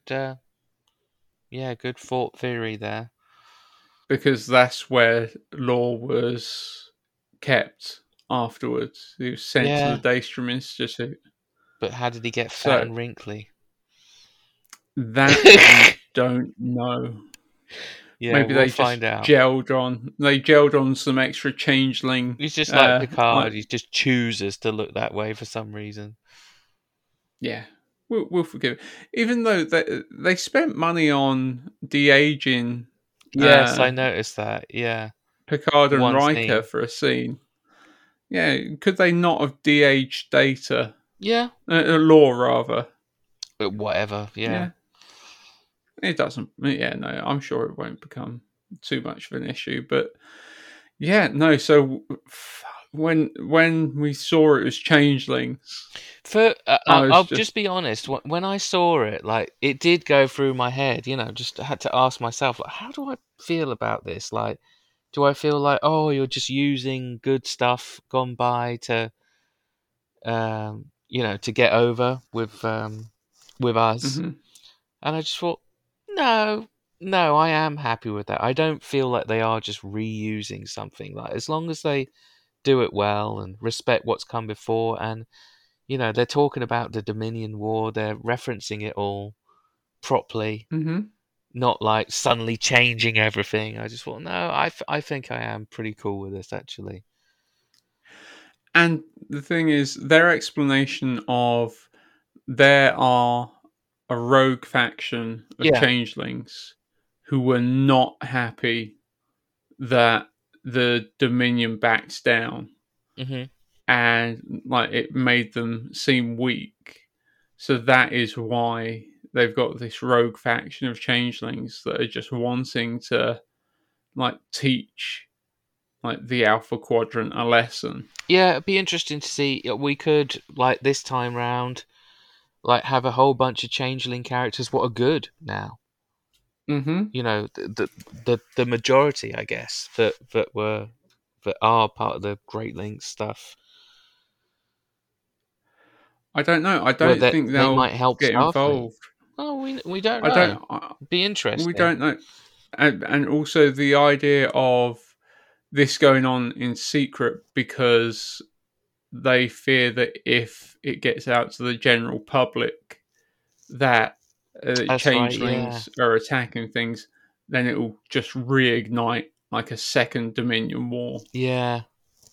thought theory there. Because that's where Lore was kept afterwards. He was sent to the Daystrom Institute. But how did he get fat and wrinkly? That I don't know. Yeah, maybe we'll they find out. They gelled on some extra changeling. He's just like Picard. He just chooses to look that way for some reason. Yeah, we'll forgive it. Even though they spent money on de-aging. Yes, I noticed that. Yeah, Picard and Riker for a scene. Yeah, could they not have de-aged Data? Yeah, Lore rather. But whatever. Yeah. It doesn't. Yeah, no, I'm sure it won't become too much of an issue. But yeah, no. So when we saw it was changelings, I'll just be honest. When I saw it, like it did go through my head. Just had to ask myself, like, how do I feel about this? Like, do I feel like, oh, you're just using good stuff gone by to, to get over with us? Mm-hmm. And I just thought, no, I am happy with that. I don't feel like they are just reusing something. Like, as long as they do it well and respect what's come before, and they're talking about the Dominion War, they're referencing it all properly, not like suddenly changing everything. I just thought, no, I think I am pretty cool with this, actually. And the thing is, their explanation of there are a rogue faction of changelings who were not happy that the Dominion backs down, and like it made them seem weak. So that is why they've got this rogue faction of changelings that are just wanting to like teach like the Alpha Quadrant a lesson. Yeah, it'd be interesting to see. We could, like, this time round, like, have a whole bunch of changeling characters what are good now. The majority, I guess, that are part of the Great Links stuff. I don't know. I don't think they might help get involved. Oh, we don't know. Be interesting. We don't know. And also the idea of this going on in secret because they fear that if it gets out to the general public that changelings are attacking things, then it will just reignite like a second Dominion war. Yeah.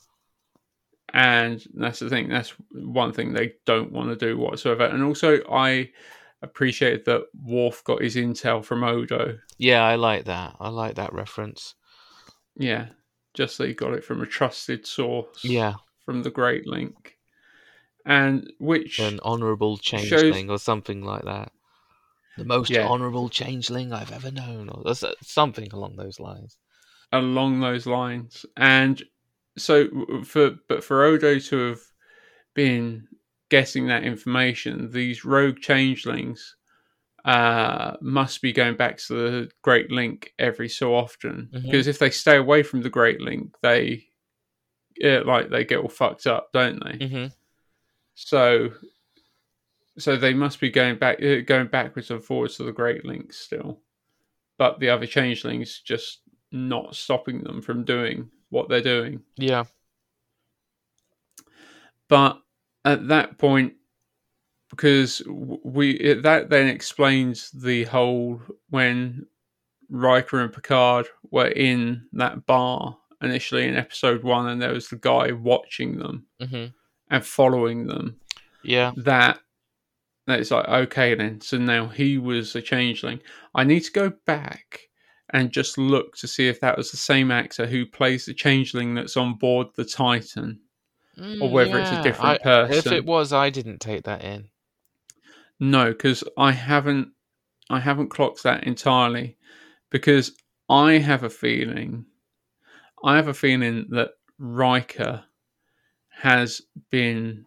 And that's the thing. That's one thing they don't want to do whatsoever. And also, I appreciate that Worf got his intel from Odo. Yeah, I like that. I like that reference. Yeah, just that he got it from a trusted source. Yeah. From the Great Link. And which... An honourable changeling or something like that. The most honourable changeling I've ever known. Or something along those lines. Along those lines. And so for Odo to have been getting that information, these rogue changelings must be going back to the Great Link every so often, Mhm. because if they stay away from the Great Link, they get all fucked up, don't they? Mhm. So they must be going backwards and forwards to the Great Link still, but the other changelings just not stopping them from doing what they're doing. Yeah. But at that point, because that then explains the whole when Riker and Picard were in that bar initially in episode 1, and there was the guy watching them Mhm. and following them. Yeah. That it's like, okay, then. So now he was a changeling. I need to go back and just look to see if that was the same actor who plays the changeling that's on board the Titan, or whether it's a different person. If it was, I didn't take that in. No, because I haven't clocked that entirely, because I have a feeling that Riker has been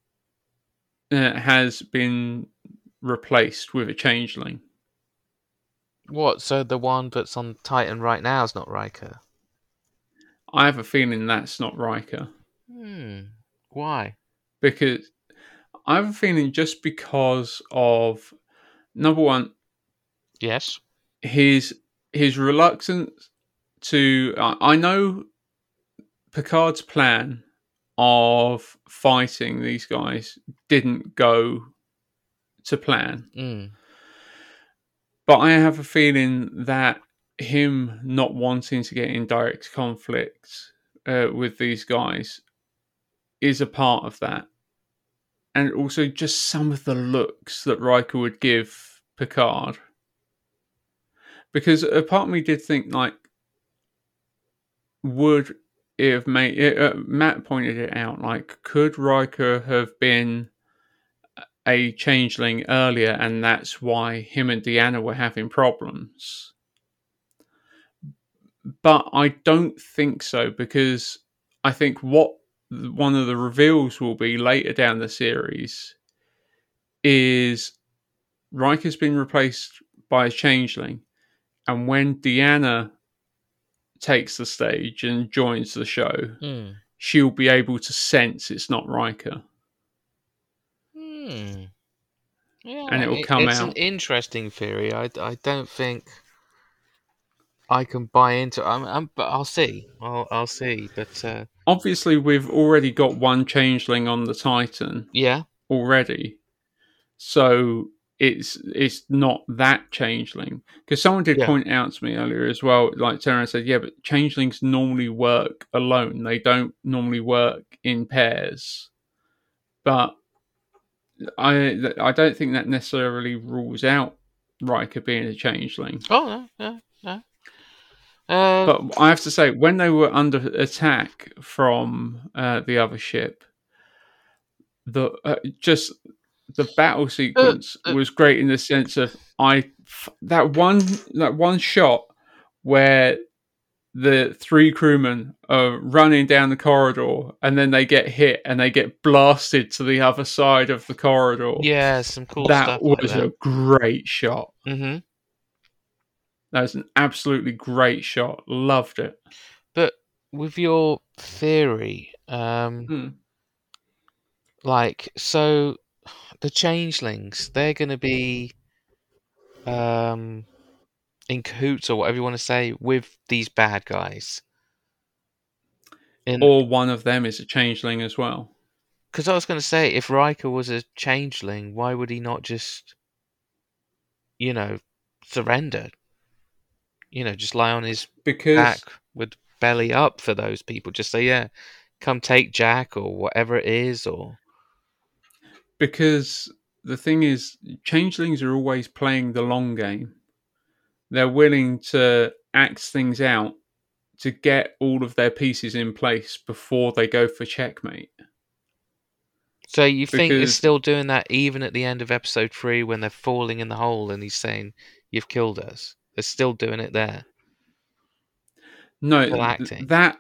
replaced with a changeling. What? So the one that's on Titan right now is not Riker? I have a feeling that's not Riker. Why? Because I have a feeling just because of, number one, Yes. his reluctance to. I know Picard's plan of fighting these guys didn't go to plan. But I have a feeling that him not wanting to get in direct conflict with these guys is a part of that. And also just some of the looks that Riker would give Picard. Because a part of me did think, like, would it have made... Matt pointed it out, like, could Riker have been a changeling earlier, and that's why him and Deanna were having problems? But I don't think so, because I think what one of the reveals will be later down the series is Riker's been replaced by a changeling, and when Deanna takes the stage and joins the show, she'll be able to sense it's not Riker. Yeah, and it will come it's out. an interesting theory. I don't think I can buy into it. But I'll see. I'll see. But obviously, we've already got one changeling on the Titan. Yeah. Already. So it's not that changeling. Because someone did point out to me earlier as well, like Terran said, yeah, but changelings normally work alone. They don't normally work in pairs. But I don't think that necessarily rules out Riker being a changeling. Oh, no. But I have to say, when they were under attack from the other ship, the battle sequence was great in the sense of that one shot where the 3 crewmen are running down the corridor and then they get hit and they get blasted to the other side of the corridor. Yeah, some cool stuff. That was a great shot. Mm-hmm. That was an absolutely great shot. Loved it. But with your theory, like, so the changelings, they're going to be in cahoots or whatever you want to say with these bad guys. Or one of them is a changeling as well. Because I was going to say, if Riker was a changeling, why would he not just, surrender? Just lie on his back with belly up for those people. Just say, yeah, come take Jack or whatever it is. Or because the thing is, changelings are always playing the long game. They're willing to axe things out to get all of their pieces in place before they go for checkmate. So you think they're still doing that even at the end of episode 3 when they're falling in the hole and he's saying, "You've killed us." They're still doing it there. No, acting. At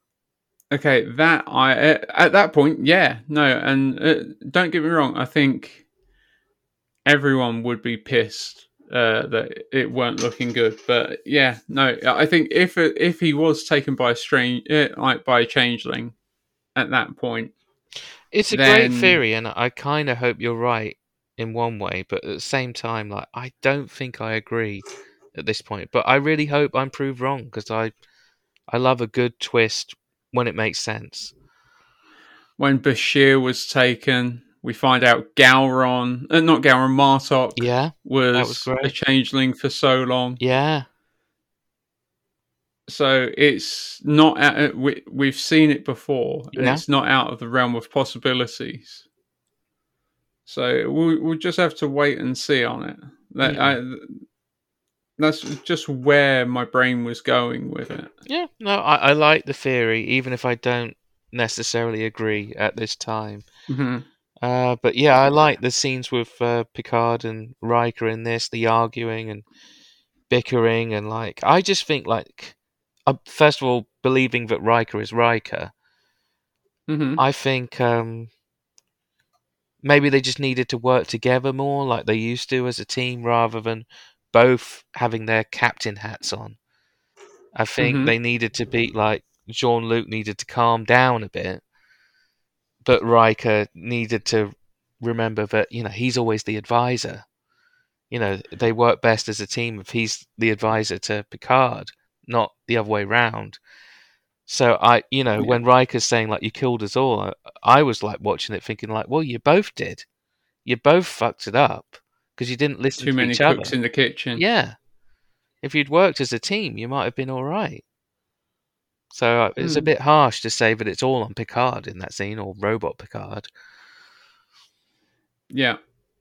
that point, yeah, no, and don't get me wrong. I think everyone would be pissed that it weren't looking good. But yeah, no, I think if he was taken by by a changeling at that point, It's a great theory, and I kind of hope you're right in one way, but at the same time, like, I don't think I agree at this point. But I really hope I'm proved wrong, because I love a good twist when it makes sense. When Bashir was taken, we find out Martok that was great. a changeling for so long. Yeah. So it's not we've seen it before, and it's not out of the realm of possibilities. So we'll just have to wait and see on it. That's just where my brain was going with it. Yeah, no, I like the theory, even if I don't necessarily agree at this time. Mm-hmm. But yeah, I like the scenes with Picard and Riker in this, the arguing and bickering, and like, I just think, like, first of all, believing that Riker is Riker. Mm-hmm. I think maybe they just needed to work together more, like they used to as a team, rather than both having their captain hats on. I think they needed to be like, Jean-Luc needed to calm down a bit, but Riker needed to remember that, you know, he's always the advisor. You know, they work best as a team if he's the advisor to Picard, not the other way round. So when Riker's saying, like, you killed us all, I was like watching it thinking, like, well, you both did. You both fucked it up because you didn't listen to each other. Too many cooks in the kitchen. Yeah. If you'd worked as a team, you might have been all right. So it's a bit harsh to say that it's all on Picard in that scene, or Robot Picard. Yeah.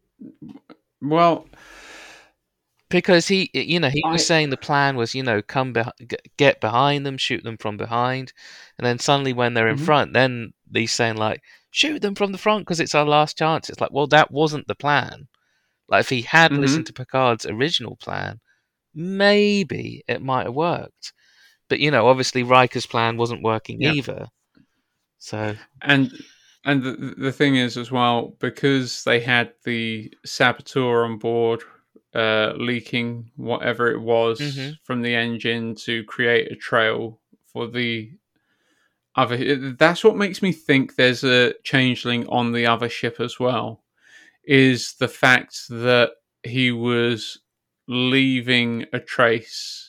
Well, because he was saying the plan was, get behind them, shoot them from behind, and then suddenly when they're in front, then he's saying, like, shoot them from the front because it's our last chance. It's like, well, that wasn't the plan. Like, if he had listened to Picard's original plan, maybe it might have worked. But, obviously Riker's plan wasn't working either. So and the thing is as well, because they had the saboteur on board, leaking whatever it was from the engine to create a trail for the other. That's what makes me think there's a changeling on the other ship as well, is the fact that he was leaving a trace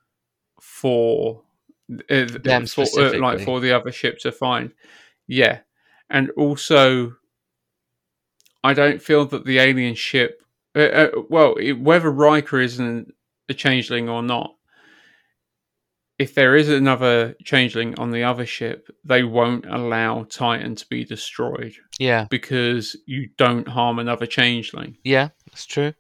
for them specifically, for the other ship to find. Yeah, and also I don't feel that the alien ship. Whether Riker isn't a changeling or not, if there is another changeling on the other ship, they won't allow Titan to be destroyed. Yeah, because you don't harm another changeling. Yeah, that's true.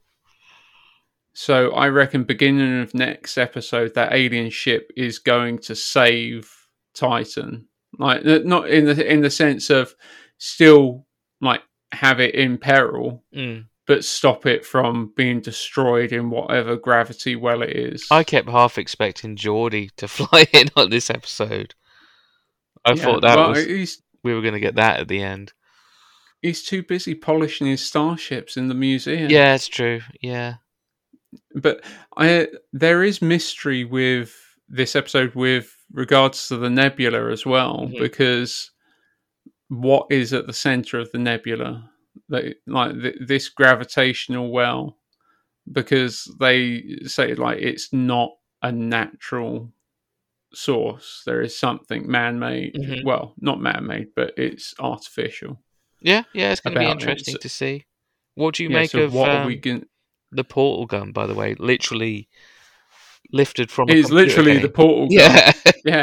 So I reckon beginning of next episode, that alien ship is going to save Titan, like not in the sense of still like have it in peril, but stop it from being destroyed in whatever gravity well it is. I kept half expecting Geordi to fly in on this episode. I thought we were going to get that at the end. He's too busy polishing his starships in the museum. Yeah, it's true. Yeah. But there is mystery with this episode with regards to the nebula as well, because what is at the center of the nebula? This gravitational well, because they say like it's not a natural source. There is something man-made. Well, not man-made, but it's artificial. Yeah, it's going to be interesting to see. What do you make of what are we going? The portal gun, by the way, literally lifted from. It's literally the portal gun. Yeah, yeah.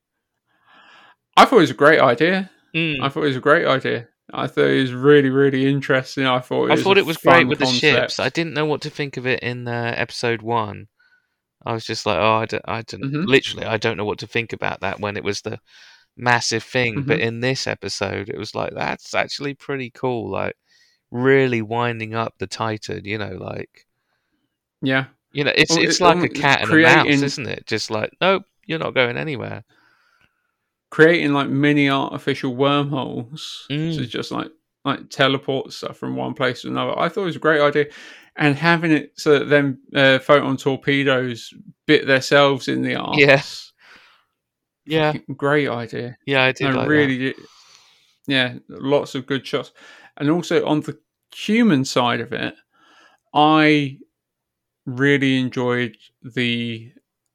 I thought it was a great idea. I thought it was a great idea. I thought it was really, really interesting. I thought it was great with the ships. I didn't know what to think of it in episode 1. I was just like, I don't. Literally, I don't know what to think about that when it was the massive thing. But in this episode, it was like, that's actually pretty cool. Like, really winding up the Titan, like, yeah, it's like a cat and a mouse, isn't it? Just like, nope, you're not going anywhere. Creating like mini artificial wormholes. So just like like teleport stuff from one place to another. I thought it was a great idea, and having it so that then photon torpedoes bit themselves in the arse. Yeah, great idea. Yeah, I did like that. Yeah, lots of good shots, and also on the human side of it, I really enjoyed the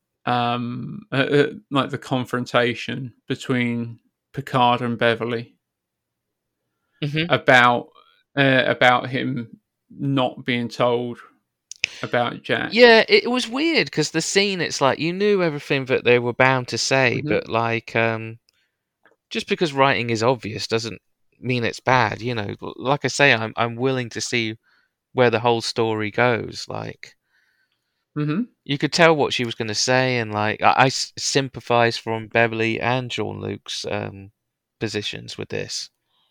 like the confrontation between Picard and Beverly about him not being told about Jack. Yeah, it was weird because the scene, it's like you knew everything that they were bound to say, but like just because writing is obvious doesn't mean it's bad. You know, like I say, I'm willing to see where the whole story goes. Like, you could tell what she was going to say, and like I sympathise from Beverly and Jean-Luc's positions with this.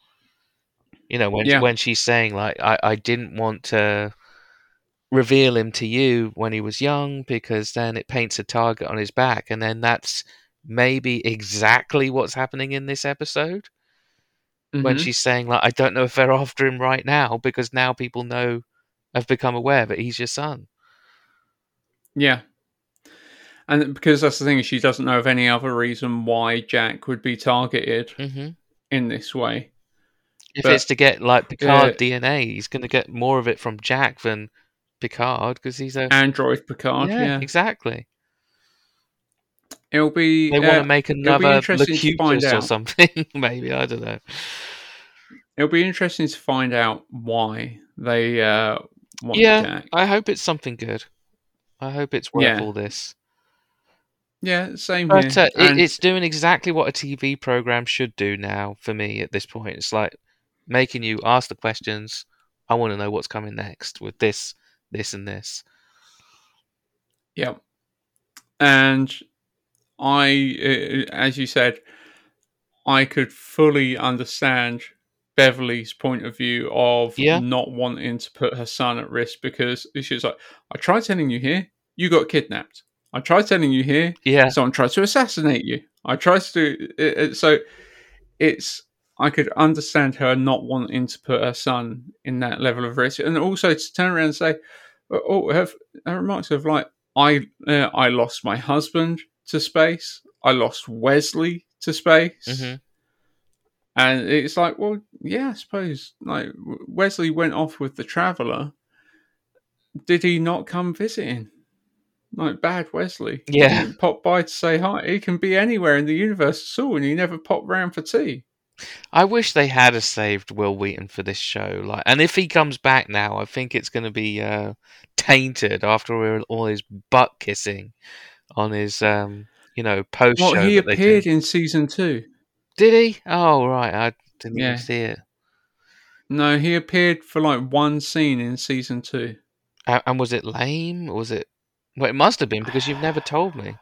You know, when she's saying like I didn't want to reveal him to you when he was young because then it paints a target on his back, and then that's maybe exactly what's happening in this episode. When she's saying like I don't know if they're after him right now because now people have become aware that he's your son. Yeah. And because that's the thing, she doesn't know of any other reason why Jack would be targeted in this way. If it's to get like Picard DNA, he's going to get more of it from Jack than Picard because he's a android Picard. Yeah, exactly. It'll be. They want to make another Locutus or something. Maybe, I don't know. It'll be interesting to find out why they want Jack. I hope it's something good. I hope it's worth all this. Yeah, same but, here. It's doing exactly what a TV program should do now for me at this point. It's like making you ask the questions. I want to know what's coming next with this, and this. Yeah. And I, as you said, I could fully understand Beverly's point of view of not wanting to put her son at risk because she was like, I tried telling you here, you got kidnapped. I tried telling you here, someone tried to assassinate you. I tried to do it. So I could understand her not wanting to put her son in that level of risk. And also to turn around and say, her remarks of like, I lost my husband to space. I lost Wesley to space. And it's like, well, yeah, I suppose like Wesley went off with the Traveller. Did he not come visiting? Like bad Wesley. Yeah. He popped by to say hi. He can be anywhere in the universe at all, and he never popped round for tea. I wish they had saved Will Wheaton for this show. Like, and if he comes back now, I think it's going to be tainted after all his butt kissing on his, post show. Well, he appeared in season 2. Did he? Oh, right. I didn't even see it. No, he appeared for like one scene in season 2. And was it lame? Or was it? Well, it must have been because you've never told me.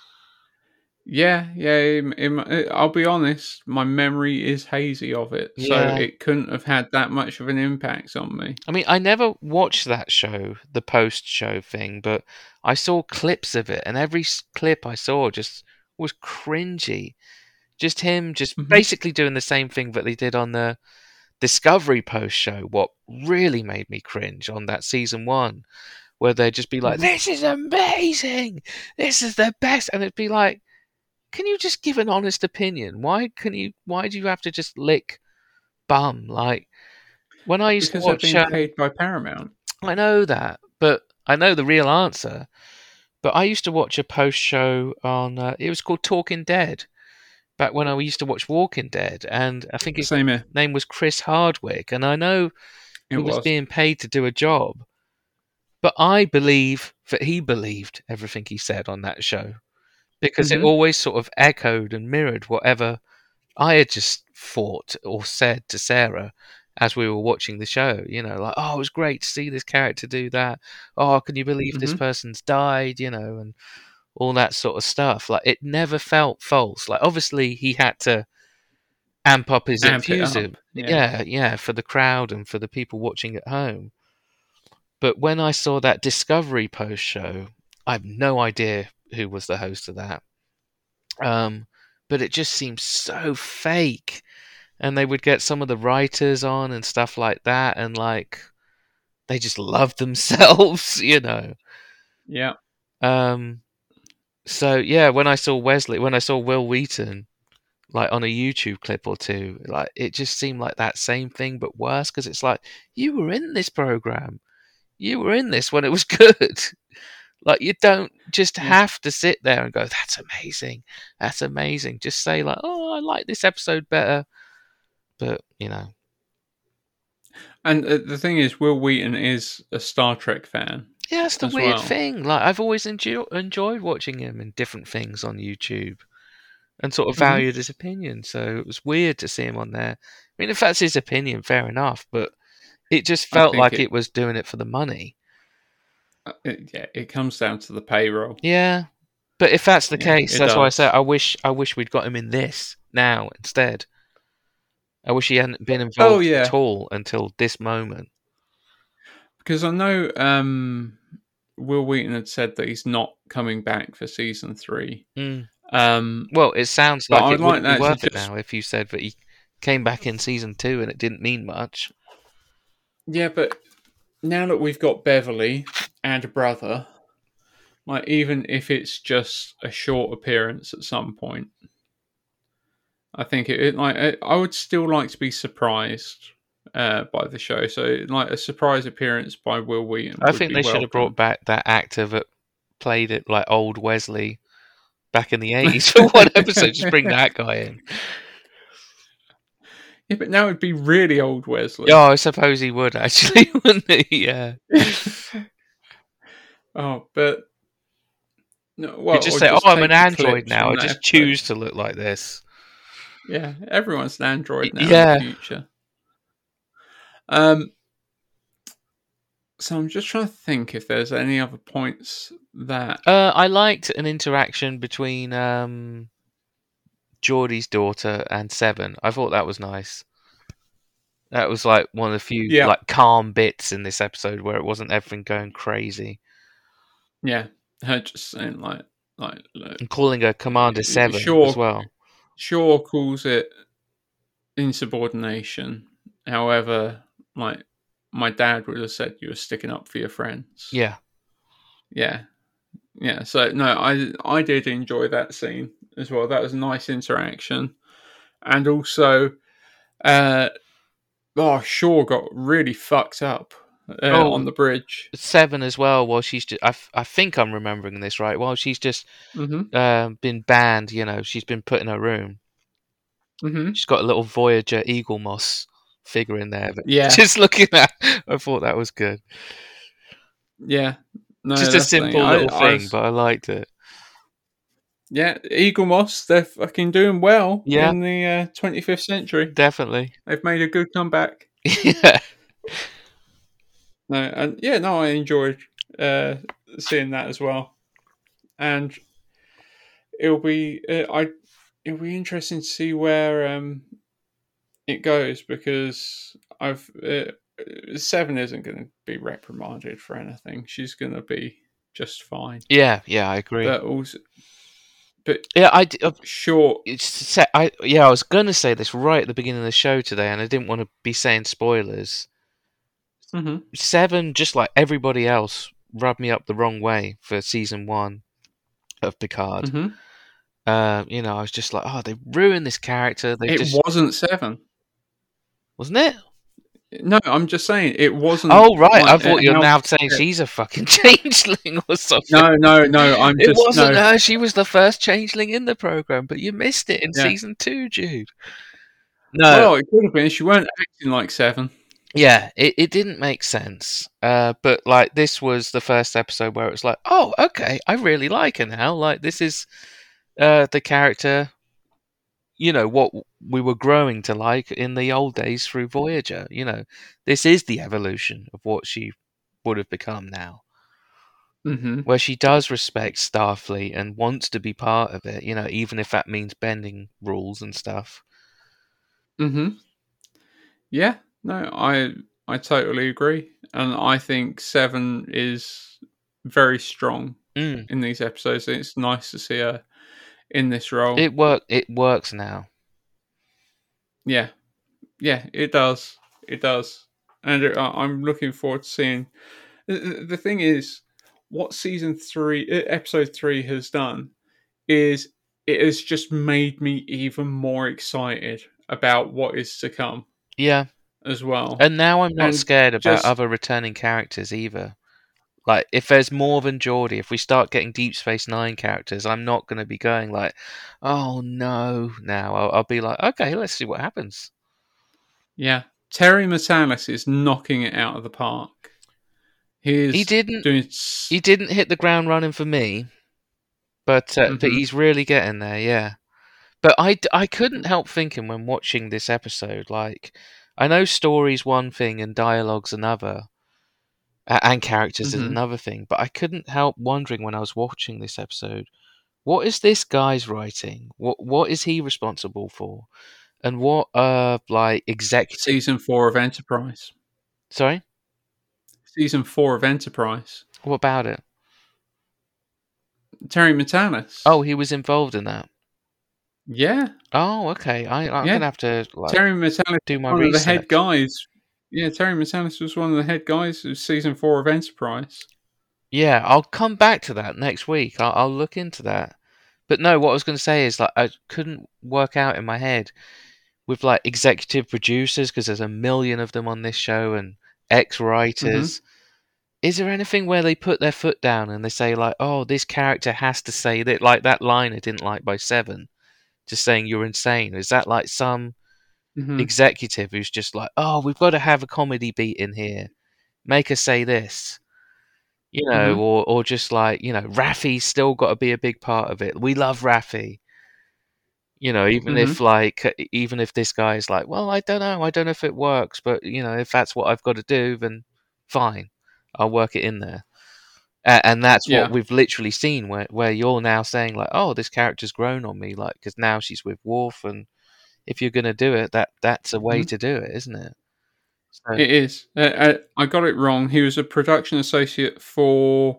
Yeah. I'll be honest, my memory is hazy of it, so it couldn't have had that much of an impact on me. I mean, I never watched that show, the post-show thing, but I saw clips of it, and every clip I saw just was cringy. Just him, basically doing the same thing that they did on the Discovery post-show. What really made me cringe on that season 1. Where they'd just be like, this is amazing! This is the best! And it'd be like, can you just give an honest opinion? Why do you have to just lick bum? Like, when I used to watch... Because they're being paid by Paramount. I know that, but I know the real answer. But I used to watch a post-show on... it was called Talking Dead. Back when I used to watch Walking Dead. And I think his name was Chris Hardwick. And I know he was being paid to do a job. But I believe that he believed everything he said on that show because it always sort of echoed and mirrored whatever I had just thought or said to Sarah as we were watching the show. You know, like, oh, it was great to see this character do that. Oh, can you believe this person's died? You know, and all that sort of stuff. Like, it never felt false. Like, obviously, he had to amp up his enthusiasm. Yeah, for the crowd and for the people watching at home. But when I saw that Discovery post show, I have no idea who was the host of that. But it just seemed so fake and they would get some of the writers on and stuff like that, and like they just love themselves, you know. Yeah. So yeah, when I saw Will Wheaton, like on a YouTube clip or two, like it just seemed like that same thing but worse, because it's like, you were in this program, you were in this when it was good. Like, you don't just have to sit there and go, that's amazing. Just say like, oh, I like this episode better. But, you know. And the thing is, Will Wheaton is a Star Trek fan. Yeah, that's the weird thing. Like, I've always enjoyed watching him in different things on YouTube and sort of valued his opinion. So it was weird to see him on there. I mean, if that's his opinion, fair enough. But it just felt like it was doing it for the money. It comes down to the payroll. Yeah. But if that's the case, that's why I said I wish we'd got him in this now instead. I wish he hadn't been involved at all until this moment. Because I know Will Wheaton had said that he's not coming back for season 3. Well, it sounds like it wouldn't be worth it now if you said that he came back in season 2 and it didn't mean much. Yeah, but now that we've got Beverly and a brother, like, even if it's just a short appearance at some point, I think I would still like to be surprised by the show. So, like, a surprise appearance by Will Wheaton. I think they should have brought back that actor that played it, like old Wesley, back in the 80s for one episode. Just bring that guy in. Yeah, but now it'd be really old Wesley. Oh, I suppose he would actually, wouldn't he? Yeah. Oh, but no. Well, you just say, "Oh, I'm an android now. I just choose to look like this." Yeah, everyone's an android now in the future. So I'm just trying to think if there's any other points that I liked an interaction between Geordie's daughter and Seven. I thought that was nice. That was like one of the few like calm bits in this episode where it wasn't everything going crazy. Yeah, her just saying like and calling her Commander 7 as well. Shaw calls it insubordination. However, like, my dad would have said you were sticking up for your friends. Yeah. So no, I did enjoy that scene as well. That was a nice interaction, and also, Shaw got really fucked up on the bridge. 7 as well. While she's just, I think I'm remembering this right. While she's just been banned, you know, she's been put in her room. She's got a little Voyager Eagle Moss figure in there. But just looking at, I thought that was good. Yeah, no, just a simple little thing, but I liked it. Yeah, Eagle Moss, they're fucking doing well in the 25th century. Definitely, they've made a good comeback. Yeah. I enjoyed seeing that as well, and it'll be interesting to see where it goes, because Seven isn't going to be reprimanded for anything. She's going to be just fine. Yeah, I agree. But sure. I was going to say this right at the beginning of the show today, and I didn't want to be saying spoilers. 7, just like everybody else, rubbed me up the wrong way for season 1 of Picard. I was just like, oh, they ruined this character. Wasn't 7, wasn't it? No, I'm just saying it wasn't. Oh, right. I thought you were now saying she's a fucking changeling or something. No. It wasn't her. She was the first changeling in the program, but you missed it in season 2, Jude. No. Well, it could have been. She weren't acting like 7. Yeah, it didn't make sense. But like, this was the first episode where it was like, oh, okay, I really like her now. Like, this is the character, you know, what we were growing to like in the old days through Voyager. You know, this is the evolution of what she would have become now. Where she does respect Starfleet and wants to be part of it, you know, even if that means bending rules and stuff. Yeah, no, I totally agree. And I think 7 is very strong in these episodes. It's nice to see her in this role. It works now. Yeah, Yeah, it does. It does. And I'm looking forward to seeing. The thing is, what episode 3 has done is it has just made me even more excited about what is to come. Yeah. As well. And now I'm not And scared about just- other returning characters either. Like, if there's more than Geordie, if we start getting Deep Space Nine characters, I'm not going to be going like, oh no, now. I'll be like, okay, let's see what happens. Yeah. Terry Matalas is knocking it out of the park. He didn't hit the ground running for me, but he's really getting there, yeah. But I couldn't help thinking when watching this episode, like, I know story's one thing and dialogue's another, and characters is another thing, but I couldn't help wondering when I was watching this episode, what is this guy's writing? What is he responsible for? And what like executive Season 4 of Enterprise. Sorry? Season 4 of Enterprise. What about it? Terry Matalas. Oh, he was involved in that. Yeah. Oh, okay. I'm gonna have to Terry Matalas do my one research. of the head guys. Yeah, Terry Matalas was one of the head guys of season 4 of Enterprise. Yeah, I'll come back to that next week. I'll look into that. But no, what I was going to say is, like, I couldn't work out in my head with, like, executive producers, because there's a million of them on this show, and ex-writers. Is there anything where they put their foot down and they say, like, oh, this character has to say that, like that line I didn't like by Seven, just saying you're insane? Is that like some executive who's just like, oh, we've got to have a comedy beat in here, make her say this, you know, or just like, you know, Raffi's still got to be a big part of it. We love Raffi, you know, even if this guy is like, well, I don't know if it works, but you know, if that's what I've got to do, then fine, I'll work it in there. And that's what we've literally seen, where you're now saying, like, oh, this character's grown on me, like, because now she's with Worf, and if you're going to do it, that's a way to do it, isn't it? So, it is. I got it wrong. He was a production associate for,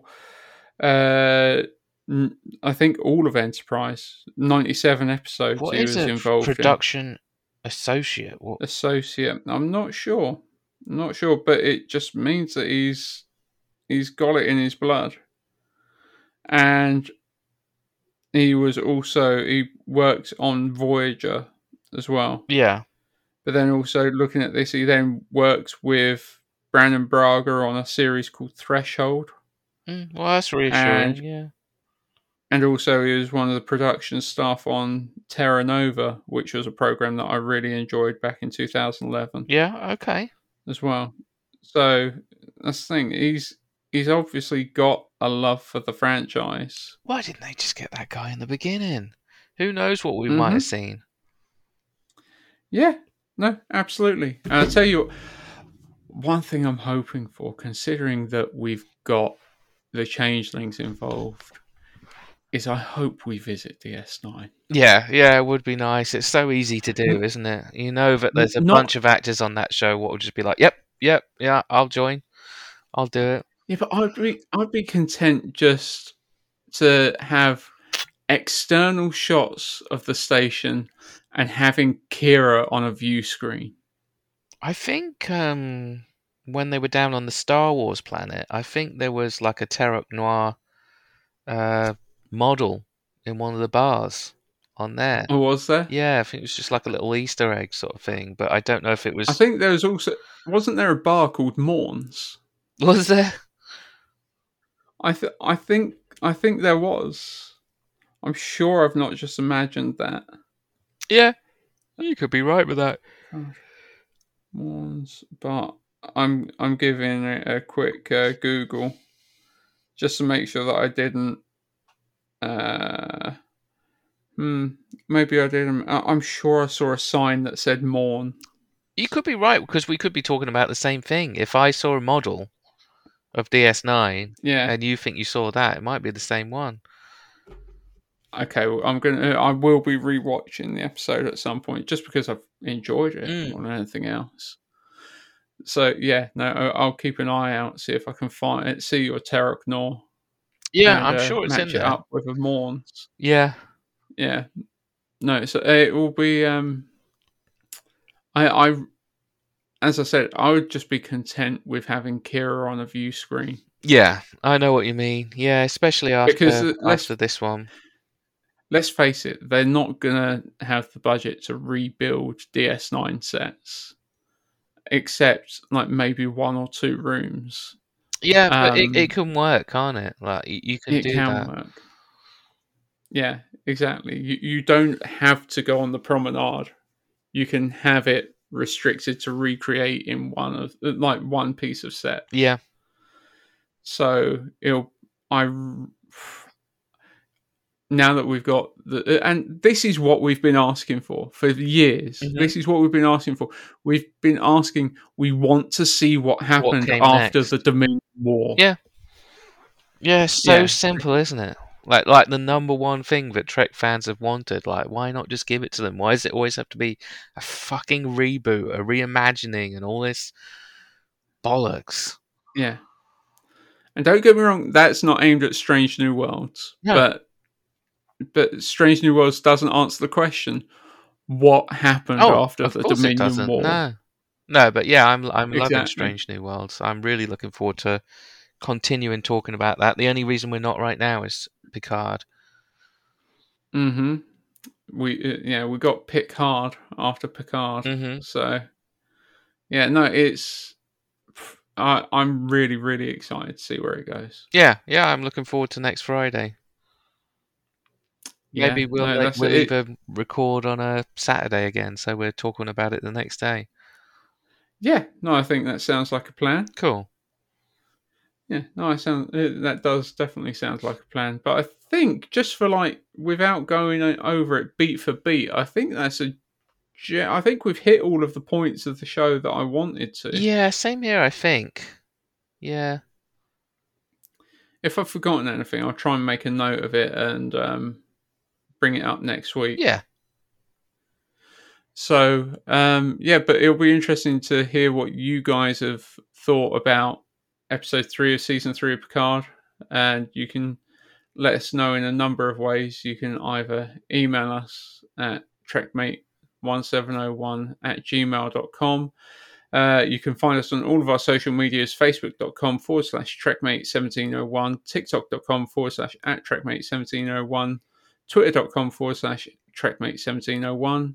I think, all of Enterprise. 97 episodes what he is was a involved production associate? What? Associate. I'm not sure. But it just means that he's got it in his blood. And he worked on Voyager as well. Yeah. But then also looking at this, he then works with Brandon Braga on a series called Threshold. Well, that's reassuring, yeah. And also he was one of the production staff on Terra Nova, which was a program that I really enjoyed back in 2011. Yeah, okay. As well. So that's the thing. He's obviously got a love for the franchise. Why didn't they just get that guy in the beginning? Who knows what we might have seen? Yeah, no, absolutely. And I'll tell you, one thing I'm hoping for, considering that we've got the changelings involved, is I hope we visit DS9. Yeah, it would be nice. It's so easy to do, isn't it? You know that there's a bunch of actors on that show what will just be like, yep, yeah, I'll join. I'll do it. Yeah, but I'd be content just to have external shots of the station and having Kira on a view screen. I think when they were down on the Star Wars planet, I think there was like a Terok Noir model in one of the bars on there. Oh, was there? Yeah, I think it was just like a little Easter egg sort of thing, but I don't know if it was... I think there was also... Wasn't there a bar called Morns? Was there? I think there was. I'm sure I've not just imagined that. Yeah, you could be right with that. Morns, but I'm giving it a quick Google just to make sure that I didn't. Maybe I didn't. I'm sure I saw a sign that said Morn. You could be right, because we could be talking about the same thing. If I saw a model of DS9, and you think you saw that, it might be the same one. Okay, well, I will be rewatching the episode at some point, just because I've enjoyed it more than anything else. So yeah, no, I'll keep an eye out, see if I can see your Terok Noir. Yeah, I'm sure it's in match there. it up with a Morns. Yeah. No, so it will be. I as I said, I would just be content with having Kira on a view screen. Yeah, I know what you mean. Yeah, especially after this one. Let's face it, they're not going to have the budget to rebuild DS9 sets, except like maybe 1 or 2 rooms. Yeah, but it can work, can't it? Like you can do that. Work. Yeah, exactly. You don't have to go on the promenade. You can have it restricted to recreate in one piece of set. Yeah. So now that we've got and this is what we've been asking for years. Mm-hmm. This is what we've been asking for. We've been asking. We want to see what happened after the Dominion War. Yeah. Yeah, so simple, isn't it? Like the number one thing that Trek fans have wanted. Like, why not just give it to them? Why does it always have to be a fucking reboot, a reimagining, and all this bollocks? Yeah. And don't get me wrong, that's not aimed at Strange New Worlds. No. But Strange New Worlds doesn't answer the question: what happened after the Dominion War? No, but yeah, I'm loving Strange New Worlds. I'm really looking forward to continuing talking about that. The only reason we're not right now is Picard. Mm-hmm. We got Picard after Picard. Mm-hmm. So yeah, no, I'm really, really excited to see where it goes. Yeah, I'm looking forward to next Friday. Maybe we'll either record on a Saturday again, so we're talking about it the next day. Yeah, no, I think that sounds like a plan. Cool. Yeah, no, that does definitely sound like a plan. But I think just for without going over it beat for beat, I think I think we've hit all of the points of the show that I wanted to. Yeah, same here, I think. Yeah. If I've forgotten anything, I'll try and make a note of it and bring it up next week. Yeah. So, but it'll be interesting to hear what you guys have thought about episode 3 of season 3 of Picard. And you can let us know in a number of ways. You can either email us at trekmate1701@gmail.com. You can find us on all of our social medias, facebook.com/trekmate1701, tiktok.com/@trekmate1701, twitter.com/trekmate1701,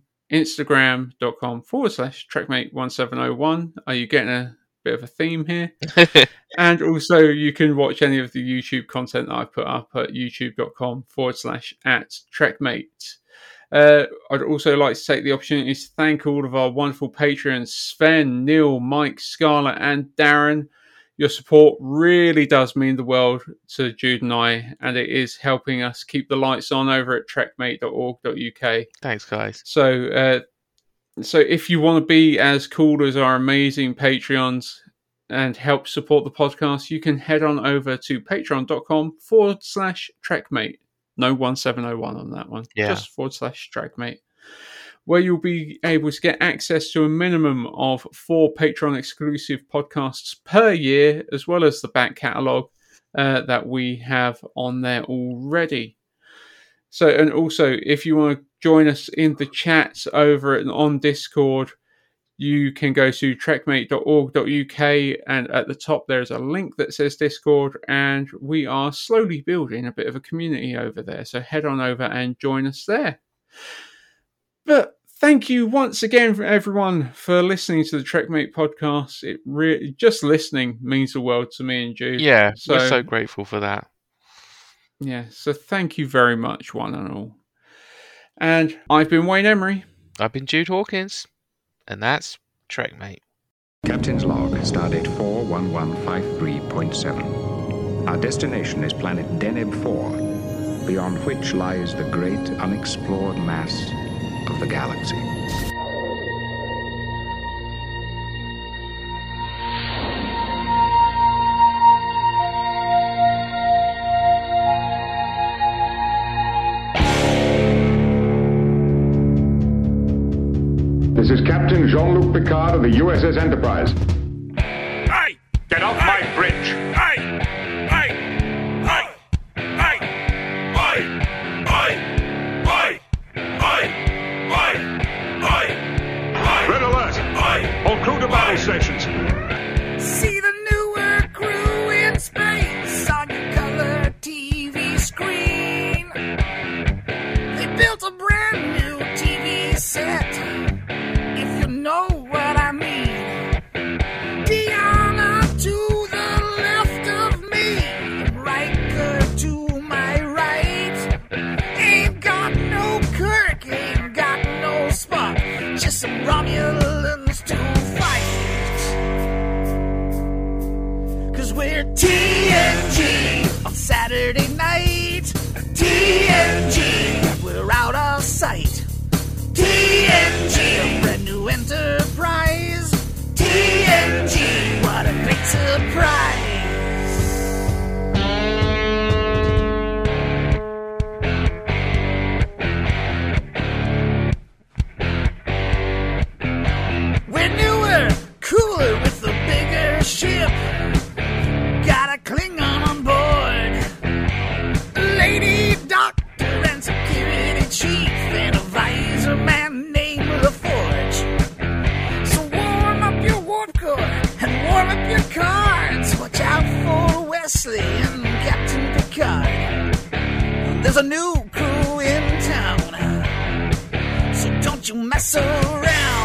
instagram.com/trekmate1701. Are you getting a bit of a theme here? And also you can watch any of the YouTube content that I put up at youtube.com/@trekmate. I'd also like to take the opportunity to thank all of our wonderful patrons, Sven, Neil, Mike, Scarlett, and Darren. Your support really does mean the world to Jude and I, and it is helping us keep the lights on over at trekmate.org.uk. Thanks, guys. So if you want to be as cool as our amazing Patreons and help support the podcast, you can head on over to patreon.com/trekmate. No 1701 on that one. Yeah. Just /trekmate. Where you'll be able to get access to a minimum of 4 Patreon exclusive podcasts per year, as well as the back catalogue that we have on there already. So, and also, if you want to join us in the chat over on Discord, you can go to trekmate.org.uk, and at the top there's a link that says Discord, and we are slowly building a bit of a community over there. So head on over and join us there. But thank you once again for everyone for listening to the Trekmate podcast. It really, just listening means the world to me and Jude. Yeah, we're so grateful for that. Yeah, so thank you very much, one and all. And I've been Wayne Emery. I've been Jude Hawkins. And that's Trekmate. Captain's log, stardate 41153.7. Our destination is planet Deneb 4, beyond which lies the great unexplored mass of the galaxy. This is Captain Jean-Luc Picard of the USS Enterprise. Hey! Get off my bridge! Hey! Hey! Hey! Hey! Hey! Hey! Hey! Hey! Hey! Red alert! Hey! All crew to battle we're TNG on Saturday night. TNG, we're out of sight. TNG, a brand new enterprise. TNG, what a great surprise. We're newer, cooler with a bigger ship. Got a Klingon on board, a lady doctor and security chief, and a visor man named LaForge. So warm up your warp core and warm up your cards. Watch out for Wesley and Captain Picard. There's a new crew in town, so don't you mess around.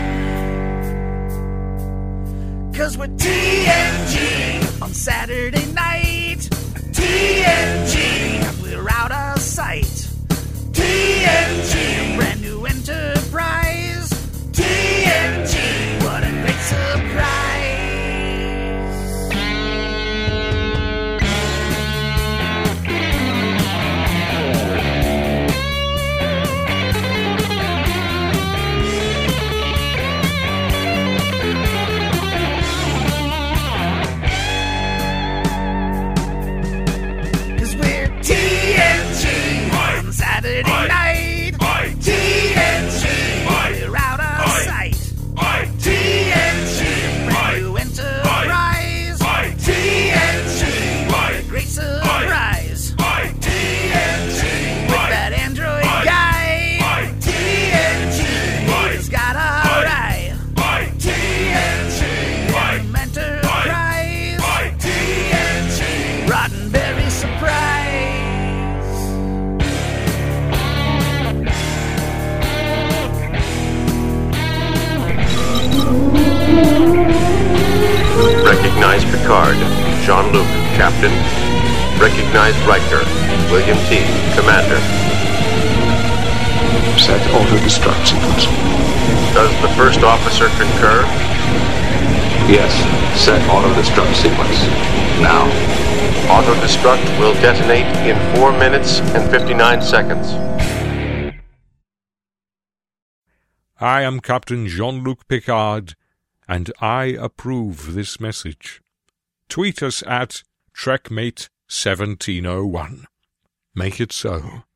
'Cause we're TNG on Saturday night. TNG, we're out of sight. TNG, brand new enterprise. TNG, what a great surprise. Saturday night. TNG, we're out of sight. TNG, brand new enterprise. TNG, what a great surprise. TNG, with that android guy. TNG, he's got a eye. TNG, enterprise. TNG, Roddenberry surprise. Recognize Picard, Jean-Luc, Captain. Recognize Riker, William T, Commander. Set auto-destruct sequence. Does the first officer concur? Yes, set auto-destruct sequence. Now. Auto-destruct will detonate in 4 minutes and 59 seconds. I am Captain Jean-Luc Picard, and I approve this message. Tweet us at TrekMate1701. Make it so.